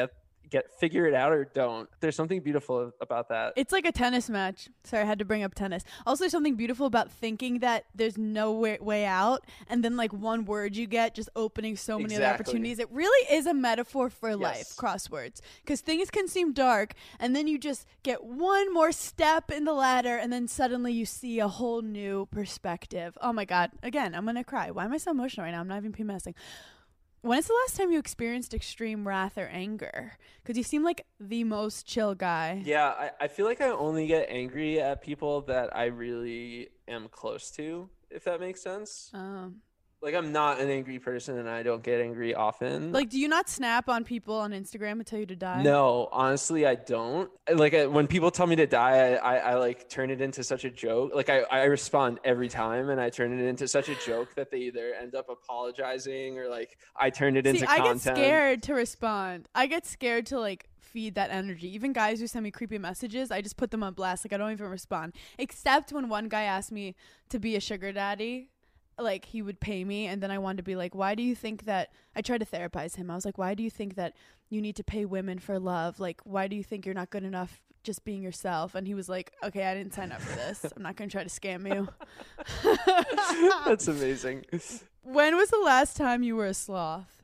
figure it out or don't. There's something beautiful about that. It's like a tennis match. Sorry, I had to bring up tennis. Also, something beautiful about thinking that there's no way out, and then like one word you get just opening so many other opportunities. It really is a metaphor for life, crosswords, because things can seem dark, and then you just get one more step in the ladder, and then suddenly you see a whole new perspective. Oh my God. Again, I'm going to cry. Why am I so emotional right now? I'm not even PMSing. When is the last time you experienced extreme wrath or anger? Because you seem like the most chill guy. Yeah, I feel like I only get angry at people that I really am close to, if that makes sense. Like, I'm not an angry person, and I don't get angry often. Like, do you not snap on people on Instagram and tell you to die? No, honestly, I don't. Like, when people tell me to die, I like turn it into such a joke. Like, I respond every time, and I turn it into such a joke that they either end up apologizing or like I turn it into content. I get scared to respond. I get scared to like feed that energy. Even guys who send me creepy messages, I just put them on blast. Like, I don't even respond. Except when one guy asked me to be a sugar daddy. Like, he would pay me, and then I wanted to be like, why do you think that I tried to therapize him? I was like, why do you think that you need to pay women for love? Like, why do you think you're not good enough just being yourself? And he was like, okay, I didn't sign up for this. I'm not going to try to scam you. That's amazing. When was the last time you were a sloth?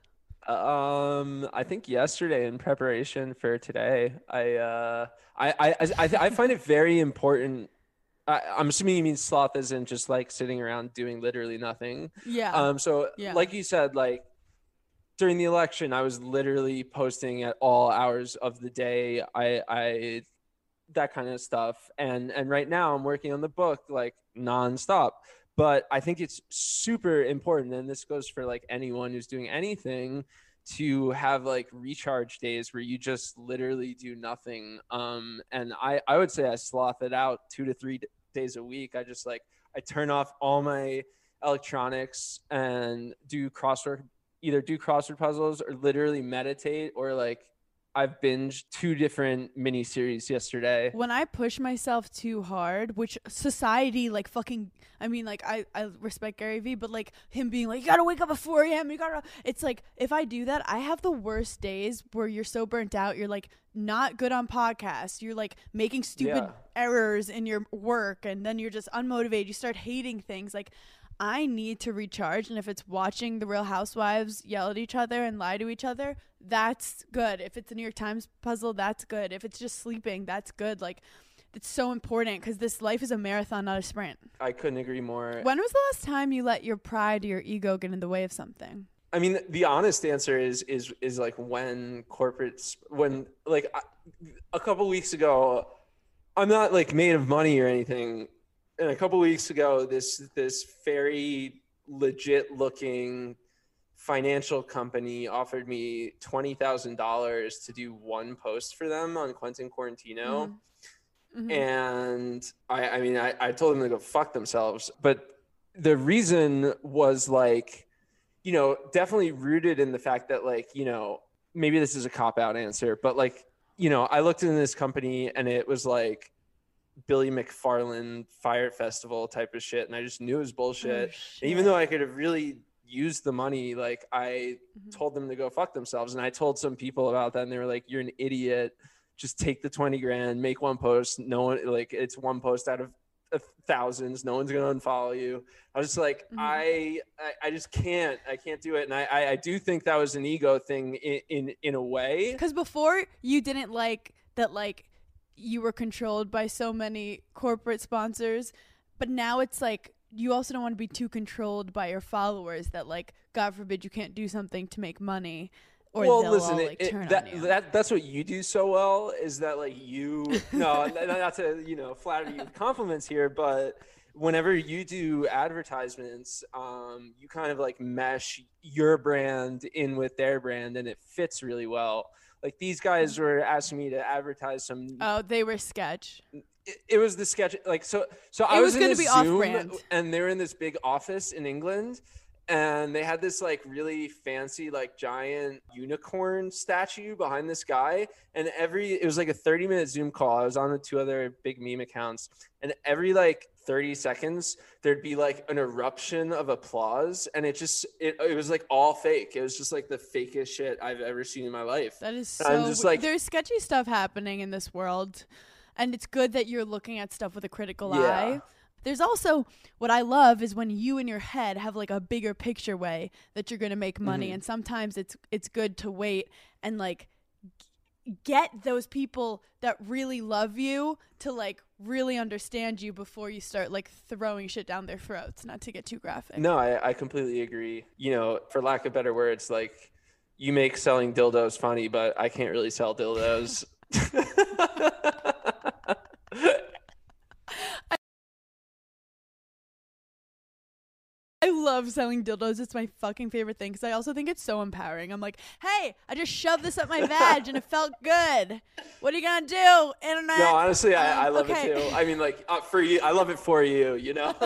I think yesterday in preparation for today. I find it very important. I'm assuming you mean sloth isn't just like sitting around doing literally nothing. Yeah. So like you said, like during the election, I was literally posting at all hours of the day. I that kind of stuff. And right now I'm working on the book like nonstop. But I think it's super important, and this goes for like anyone who's doing anything, to have like recharge days where you just literally do nothing. And I would say I sloth it out 2 to 3 days a week. I just like, I turn off all my electronics and either do crossword puzzles or literally meditate, or like I've binged 2 different miniseries yesterday. When I push myself too hard, which society like fucking, I mean, like I respect Gary Vee, but like him being like, you gotta wake up at 4 a.m. It's like, if I do that, I have the worst days where you're so burnt out. You're like not good on podcasts. You're like making stupid errors in your work, and then you're just unmotivated. You start hating things. Like, I need to recharge, and if it's watching the Real Housewives yell at each other and lie to each other, that's good. If it's a New York Times puzzle, that's good. If it's just sleeping, that's good. Like, it's so important because this life is a marathon, not a sprint. I couldn't agree more. When was the last time you let your pride or your ego get in the way of something? I mean, the honest answer is like when a couple weeks ago, I'm not like made of money or anything. And a couple weeks ago, this very legit looking financial company offered me $20,000 to do one post for them on Quentin Quarantino. Mm-hmm. And I mean, I told them to go fuck themselves. But the reason was like, you know, definitely rooted in the fact that like, you know, maybe this is a cop-out answer, but like, you know, I looked into this company and it was like Billy McFarland Fire Festival type of shit, and I just knew it was bullshit. And even though I could have really used the money, like I told them to go fuck themselves. And I told some people about that, and they were like, you're an idiot, just take the 20 grand, make one post. No one, like, it's one post out of thousands, no one's gonna unfollow you. I was just like, I just can't do it. And I do think that was an ego thing in a way, because before you didn't like that, like you were controlled by so many corporate sponsors, but now it's like you also don't want to be too controlled by your followers, that like, God forbid, you can't do something to make money, or they'll all like turn on you. That's what you do so well, is that like you, no, not to, you know, flatter you with compliments here, but whenever you do advertisements, you kind of like mesh your brand in with their brand, and it fits really well. Like, these guys were asking me to advertise some. Oh, they were sketch. It was the sketch. Like, so I was going to be off-brand, and they're in this big office in England, and they had this like really fancy, like giant unicorn statue behind this guy. And it was like a 30-minute Zoom call. I was on the 2 other big meme accounts, and every like 30 seconds there'd be like an eruption of applause, and it was like all fake. It was just like the fakest shit I've ever seen in my life. That is so like, there's sketchy stuff happening in this world, and it's good that you're looking at stuff with a critical eye. There's also, what I love is when you in your head have like a bigger picture way that you're going to make money. And sometimes it's good to wait and like get those people that really love you to like really understand you before you start like throwing shit down their throats, not to get too graphic. No, I completely agree. You know, for lack of better words, like, you make selling dildos funny, but I can't really sell dildos. I love selling dildos. It's my fucking favorite thing because I also think it's so empowering. I'm like, hey, I just shoved this up my vag and it felt good. What are you gonna do, internet? No, honestly, I love okay. it too. I mean, like for you, I love it for you. You know.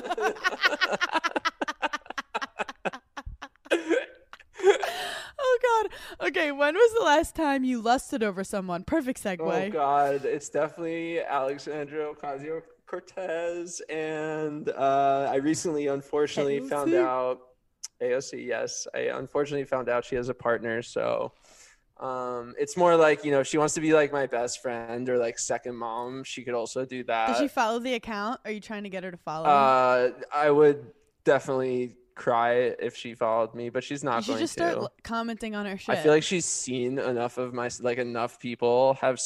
Oh God. Okay, when was the last time you lusted over someone? Perfect segue. Oh God, it's definitely Alexandra Ocasio-Cortez, and I recently, unfortunately, found out AOC. Yes, I unfortunately found out she has a partner. So, it's more like, you know, if she wants to be like my best friend or like second mom, she could also do that. Does she follow the account? Are you trying to get her to follow? I would definitely cry if she followed me, but she's not you should going just to. start commenting on her shit. I feel like she's seen enough of my, like enough people have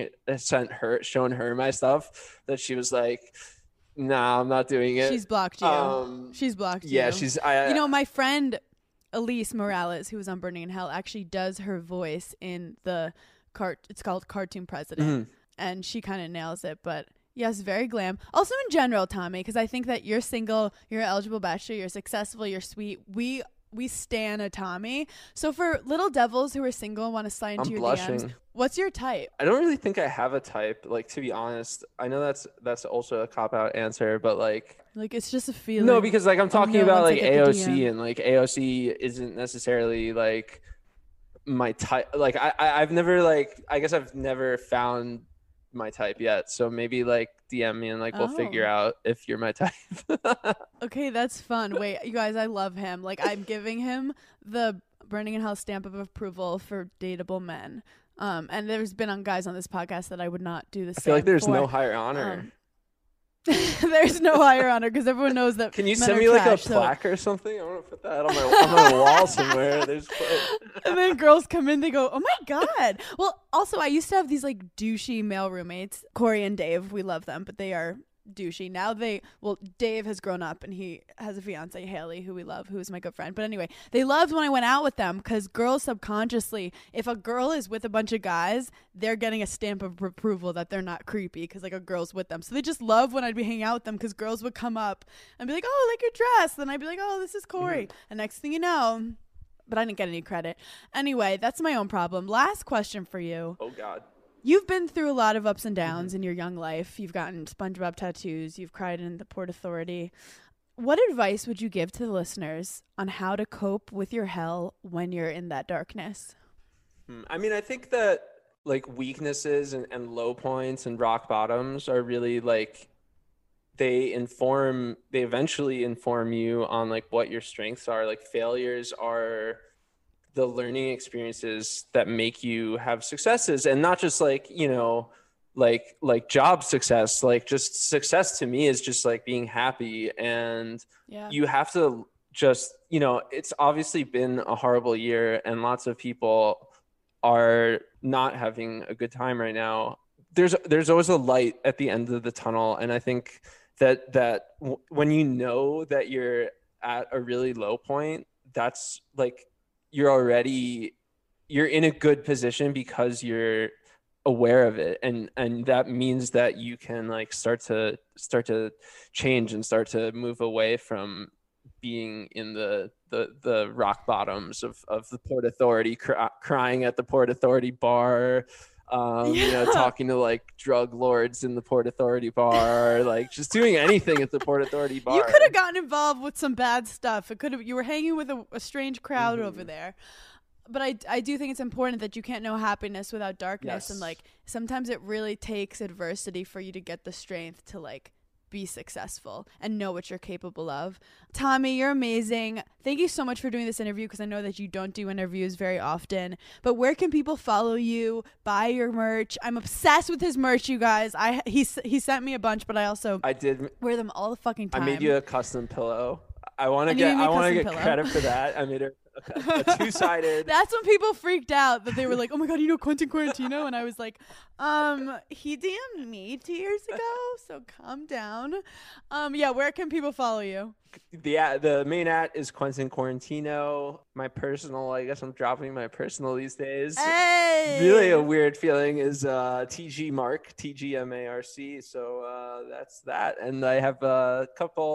shown her my stuff that she was like, nah, I'm not doing it. She's blocked you. She's blocked you. Yeah, you know, my friend Elise Morales, who was on Burning in Hell, actually does her voice in the it's called Cartoon President, and she kind of nails it. But yes, very glam. Also in general, Tommy, because I think that you're single, you're an eligible bachelor, you're successful, you're sweet. We stan a Tommy. So for little devils who are single and want to slide into your DMs, what's your type? I don't really think I have a type. Like, to be honest, I know that's also a cop-out answer, but like it's just a feeling. No, because like I'm talking about like AOC, and like AOC isn't necessarily like my type. Like I've never like, I guess I've never found my type yet, so maybe like DM me and like we'll figure out if you're my type. Okay, that's fun. Wait, you guys, I love him. Like, I'm giving him the Burning in Hell stamp of approval for dateable men. And there's been guys on this podcast that I would not do this. I feel like there's no higher honor. There's no higher honor because everyone knows that. Can you send me like a plaque or something? I want to put that on my wall somewhere. And then girls come in, they go, "Oh my God!" Well, also I used to have these like douchey male roommates, Corey and Dave. We love them, but they are douchey now. Dave has grown up and he has a fiance, Haley, who we love, who is my good friend. But anyway, they loved when I went out with them because girls subconsciously, if a girl is with a bunch of guys, they're getting a stamp of approval that they're not creepy because like a girl's with them. So they just love when I'd be hanging out with them because girls would come up and be like, "Oh, I like your dress." Then I'd be like, "Oh, this is Corey." And next thing you know, but I didn't get any credit. Anyway, that's my own problem. Last question for you. Oh God. You've been through a lot of ups and downs in your young life. You've gotten SpongeBob tattoos. You've cried in the Port Authority. What advice would you give to the listeners on how to cope with your hell when you're in that darkness? I mean, I think that like weaknesses and low points and rock bottoms are really like, they eventually inform you on like what your strengths are. Like failures are the learning experiences that make you have successes, and not just like, you know, like job success. Like just success to me is just like being happy. And you have to just, you know, it's obviously been a horrible year and lots of people are not having a good time right now. There's always a light at the end of the tunnel. And I think that when you know that you're at a really low point, that's like, you're in a good position because you're aware of it. And that means that you can like start to change and start to move away from being in the rock bottoms of the Port Authority, crying at the Port Authority bar, you know, talking to like drug lords in the Port Authority bar, like just doing anything at the Port Authority bar. You could have gotten involved with some bad stuff. You were hanging with a strange crowd over there. But I do think it's important that you can't know happiness without darkness. Yes. And like sometimes it really takes adversity for you to get the strength to like be successful and know what you're capable of. Tommy, you're amazing. Thank you so much for doing this interview because I know that you don't do interviews very often. But where can people follow you, buy your merch? I'm obsessed with his merch, you guys. He sent me a bunch, but I did wear them all the fucking time. I made you a custom pillow. I want to get credit for that. I made a two-sided. That's when people freaked out that they were like, "Oh my God, you know Quentin Quarantino?" And I was like, he DM'd me 2 years ago, so calm down. Yeah, where can people follow you? The main @ is Quentin Quarantino. My personal, I guess I'm dropping my personal these days. Hey! Really a weird feeling is TG Mark, TGMARC. So that's that. And I have a couple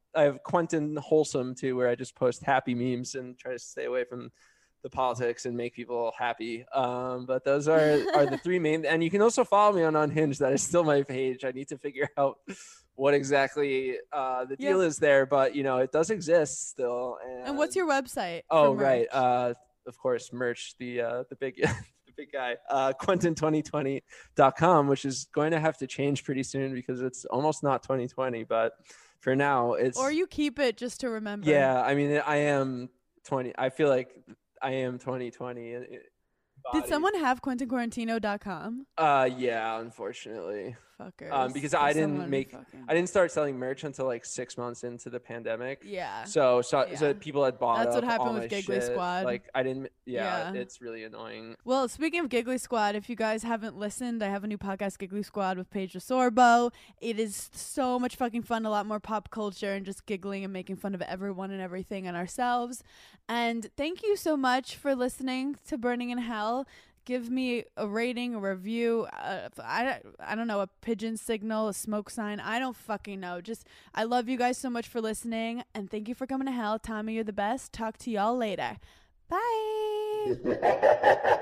I have Quentin Wholesome too, where I just post happy memes and try to stay away from the politics and make people happy. But those are the three main. And you can also follow me on Unhinged. That is still my page. I need to figure out what exactly the deal is there, but it does exist still. And what's your website? Oh, right. Of course, merch, the big the big guy, Quentin2020.com, which is going to have to change pretty soon because it's almost not 2020, but for now it's. Or you keep it just to remember. Yeah, I mean, I am 20. I feel like I am 2020. Did someone have QuentinQuarantino.com? Yeah, unfortunately. Fuckers. Because I didn't start selling merch until like 6 months into the pandemic. Yeah. So people had bought. That's up what happened all with my Giggly shit. Squad. Like I didn't. Yeah, it's really annoying. Well, speaking of Giggly Squad, if you guys haven't listened, I have a new podcast, Giggly Squad, with Paige DeSorbo. It is so much fucking fun, a lot more pop culture and just giggling and making fun of everyone and everything and ourselves. And thank you so much for listening to Burning in Hell. Give me a rating, a review, I don't know, a pigeon signal, a smoke sign. I don't fucking know. Just, I love you guys so much for listening. And thank you for coming to hell. Tommy, you're the best. Talk to y'all later. Bye.